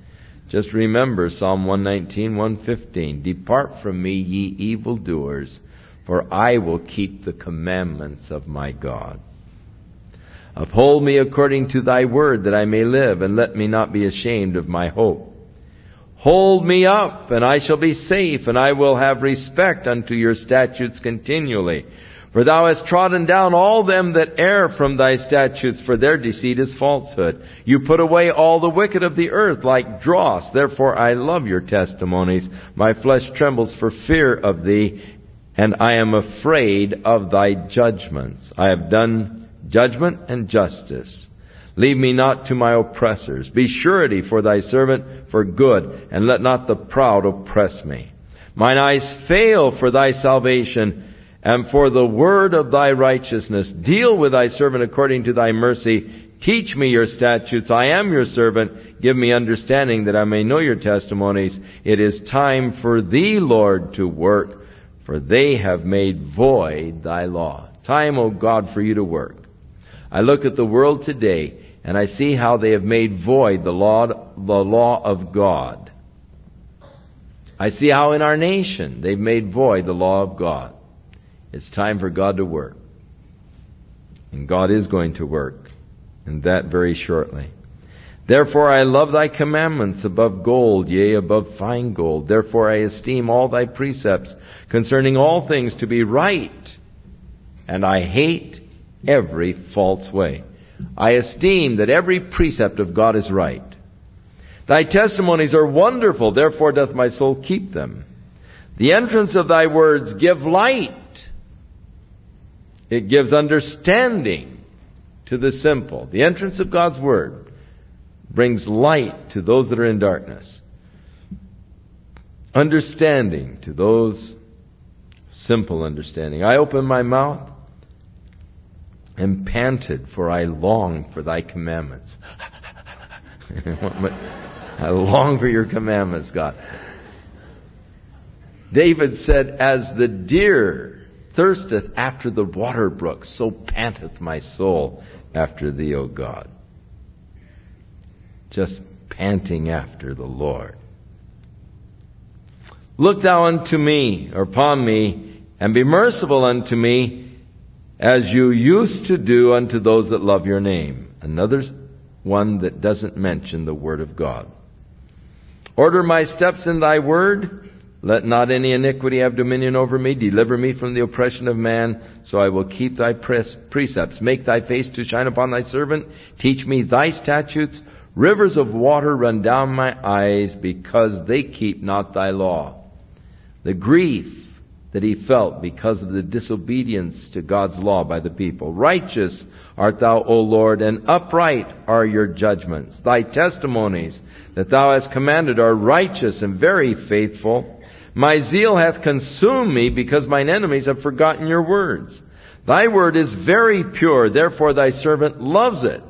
Just remember Psalm one nineteen, one fifteen. Depart from me, ye evildoers, for I will keep the commandments of my God. Uphold me according to thy word, that I may live, and let me not be ashamed of my hope. Hold me up, and I shall be safe, and I will have respect unto your statutes continually. For thou hast trodden down all them that err from thy statutes, for their deceit is falsehood. You put away all the wicked of the earth like dross. Therefore I love your testimonies. My flesh trembles for fear of thee, and I am afraid of thy judgments. I have done judgment and justice. Leave me not to my oppressors. Be surety for thy servant for good, and let not the proud oppress me. Mine eyes fail for thy salvation, and for the word of thy righteousness. Deal with thy servant according to thy mercy. Teach me your statutes. I am your servant. Give me understanding that I may know your testimonies. It is time for thee, Lord, to work, for they have made void thy law. Time, O God, for you to work. I look at the world today, and I see how they have made void the law, the law of God. I see how in our nation they've made void the law of God. It's time for God to work. And God is going to work, and that very shortly. Therefore I love thy commandments above gold, yea, above fine gold. Therefore I esteem all thy precepts concerning all things to be right, and I hate every false way. I esteem that every precept of God is right. Thy testimonies are wonderful, therefore doth my soul keep them. The entrance of thy words give light. It gives understanding to the simple. The entrance of God's word brings light to those that are in darkness. Understanding to those simple understanding. I opened my mouth and panted, for I long for thy commandments. I long for your commandments, God. David said, as the deer thirsteth after the water brook, so panteth my soul after thee, O God. Just panting after the Lord. Look thou unto me, or upon me, and be merciful unto me, as you used to do unto those that love your name. Another one that doesn't mention the word of God. Order my steps in thy word. Let not any iniquity have dominion over me. Deliver me from the oppression of man, so I will keep thy precepts. Make thy face to shine upon thy servant. Teach me thy statutes. Rivers of water run down my eyes, because they keep not thy law. The grief that he felt because of the disobedience to God's law by the people. Righteous art thou, O Lord, and upright are your judgments. Thy testimonies that thou hast commanded are righteous and very faithful. My zeal hath consumed me, because mine enemies have forgotten your words. Thy word is very pure, therefore thy servant loves it.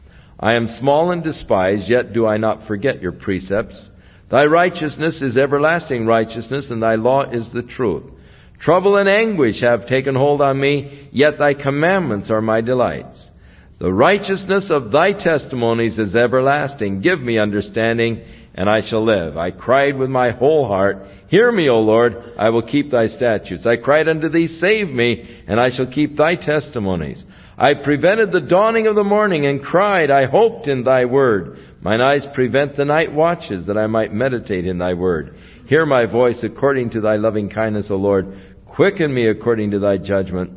I am small and despised, yet do I not forget your precepts. Thy righteousness is everlasting righteousness, and thy law is the truth. Trouble and anguish have taken hold on me, yet thy commandments are my delights. The righteousness of thy testimonies is everlasting. Give me understanding, and I shall live. I cried with my whole heart, hear me, O Lord, I will keep thy statutes. I cried unto thee, save me, and I shall keep thy testimonies. I prevented the dawning of the morning, and cried, I hoped in thy word. Mine eyes prevent the night watches, that I might meditate in thy word. Hear my voice according to thy loving kindness, O Lord. Quicken me according to thy judgment.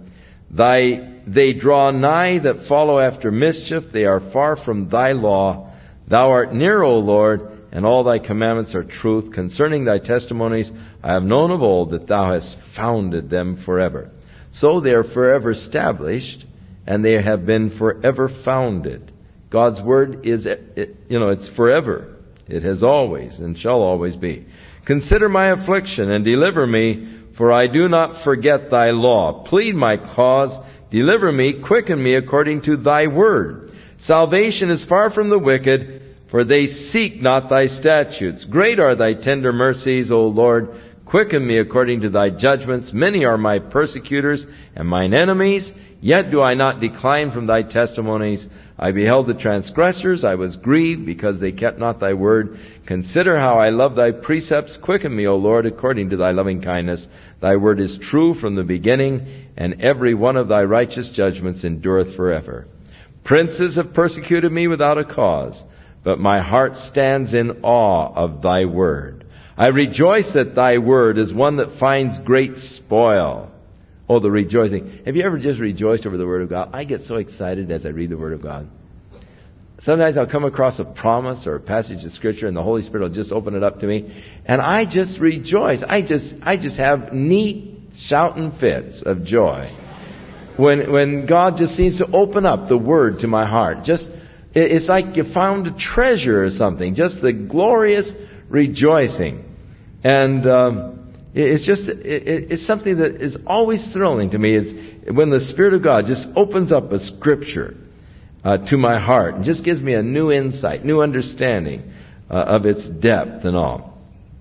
Thy, they draw nigh that follow after mischief. They are far from thy law. Thou art near, O Lord, and all thy commandments are truth. Concerning thy testimonies, I have known of old that thou hast founded them forever. So they are forever established, and they have been forever founded. God's word is, you know, it's forever. It has always and shall always be. Consider my affliction and deliver me, for I do not forget thy law. Plead my cause, deliver me, quicken me according to thy word. Salvation is far from the wicked, for they seek not thy statutes. Great are thy tender mercies, O Lord. Quicken me according to thy judgments. Many are my persecutors and mine enemies, yet do I not decline from thy testimonies. I beheld the transgressors. I was grieved because they kept not thy word. Consider how I love thy precepts. Quicken me, O Lord, according to thy loving kindness. Thy word is true from the beginning, and every one of thy righteous judgments endureth forever. Princes have persecuted me without a cause, but my heart stands in awe of thy word. I rejoice that thy word is one that finds great spoil. Oh, the rejoicing. Have you ever just rejoiced over the Word of God? I get so excited as I read the Word of God. Sometimes I'll come across a promise or a passage of Scripture and the Holy Spirit will just open it up to me. And I just rejoice. I just I just have neat shouting fits of joy. When when God just seems to open up the Word to my heart. Just it's like you found a treasure or something. Just the glorious rejoicing. And Um, It's just, it's something that is always thrilling to me. It's when the Spirit of God just opens up a Scripture uh, to my heart and just gives me a new insight, new understanding uh, of its depth and all.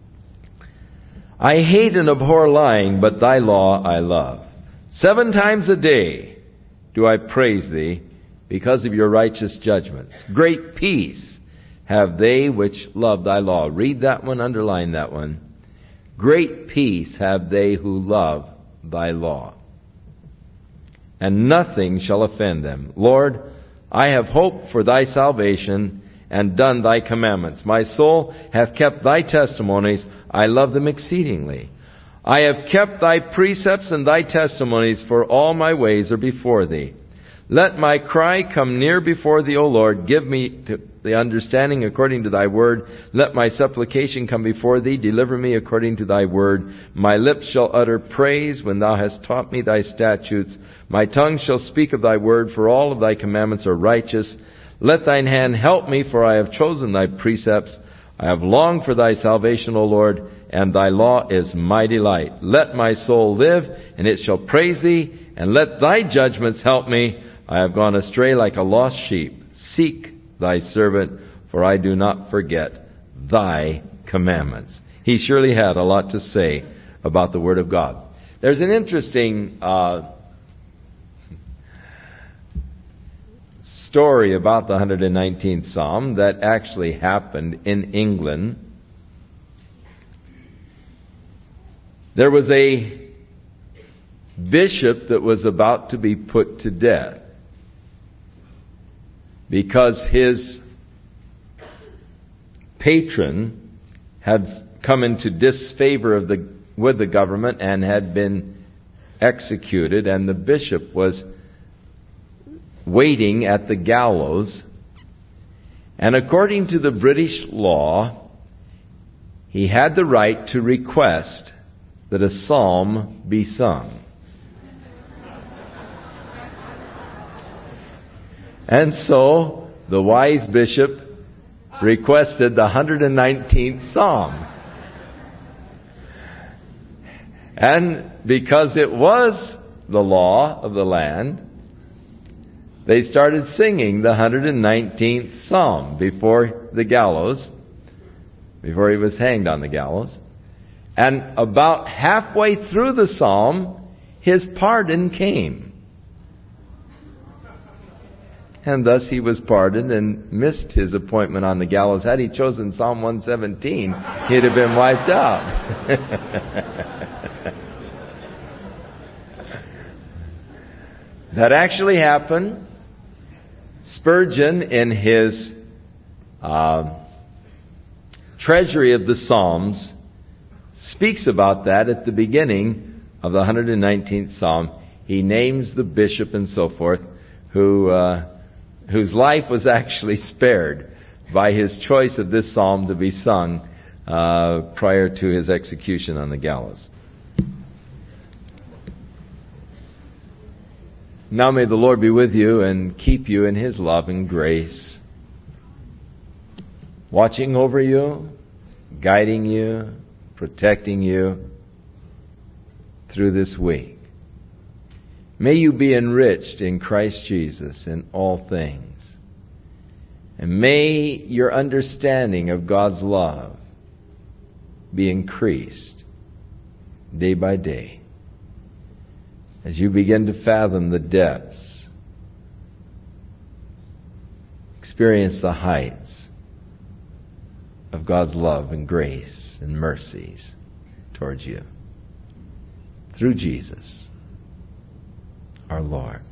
I hate and abhor lying, but thy law I love. Seven times a day do I praise thee because of your righteous judgments. Great peace have they which love thy law. Read that one, underline that one. Great peace have they who love thy law, and nothing shall offend them. Lord, I have hoped for thy salvation and done thy commandments. My soul hath kept thy testimonies. I love them exceedingly. I have kept thy precepts and thy testimonies, for all my ways are before thee. Let my cry come near before thee, O Lord. Give me to the understanding according to thy word. Let my supplication come before thee. Deliver me according to thy word. My lips shall utter praise when thou hast taught me thy statutes. My tongue shall speak of thy word, for all of thy commandments are righteous. Let thine hand help me, for I have chosen thy precepts. I have longed for thy salvation, O Lord, and thy law is my delight. Let my soul live, and it shall praise thee, and let thy judgments help me. I have gone astray like a lost sheep. Seek thy servant, for I do not forget thy commandments. He surely had a lot to say about the Word of God. There's an interesting uh, story about the one hundred nineteenth Psalm that actually happened in England. There was a bishop that was about to be put to death because his patron had come into disfavor of the, with the government and had been executed, and the bishop was waiting at the gallows. And according to the British law, he had the right to request that a psalm be sung. And so the wise bishop requested the one hundred nineteenth Psalm. And because it was the law of the land, they started singing the one hundred nineteenth Psalm before the gallows, before he was hanged on the gallows. And about halfway through the psalm, his pardon came. And thus he was pardoned and missed his appointment on the gallows. Had he chosen Psalm one seventeen, he'd have been wiped out. That actually happened. Spurgeon, in his uh, Treasury of the Psalms, speaks about that at the beginning of the one hundred nineteenth Psalm. He names the bishop and so forth who uh, whose life was actually spared by his choice of this psalm to be sung uh, prior to his execution on the gallows. Now may the Lord be with you and keep you in His love and grace, watching over you, guiding you, protecting you through this week. May you be enriched in Christ Jesus in all things. And may your understanding of God's love be increased day by day as you begin to fathom the depths experience the heights of God's love and grace and mercies towards you through Jesus, our Lord.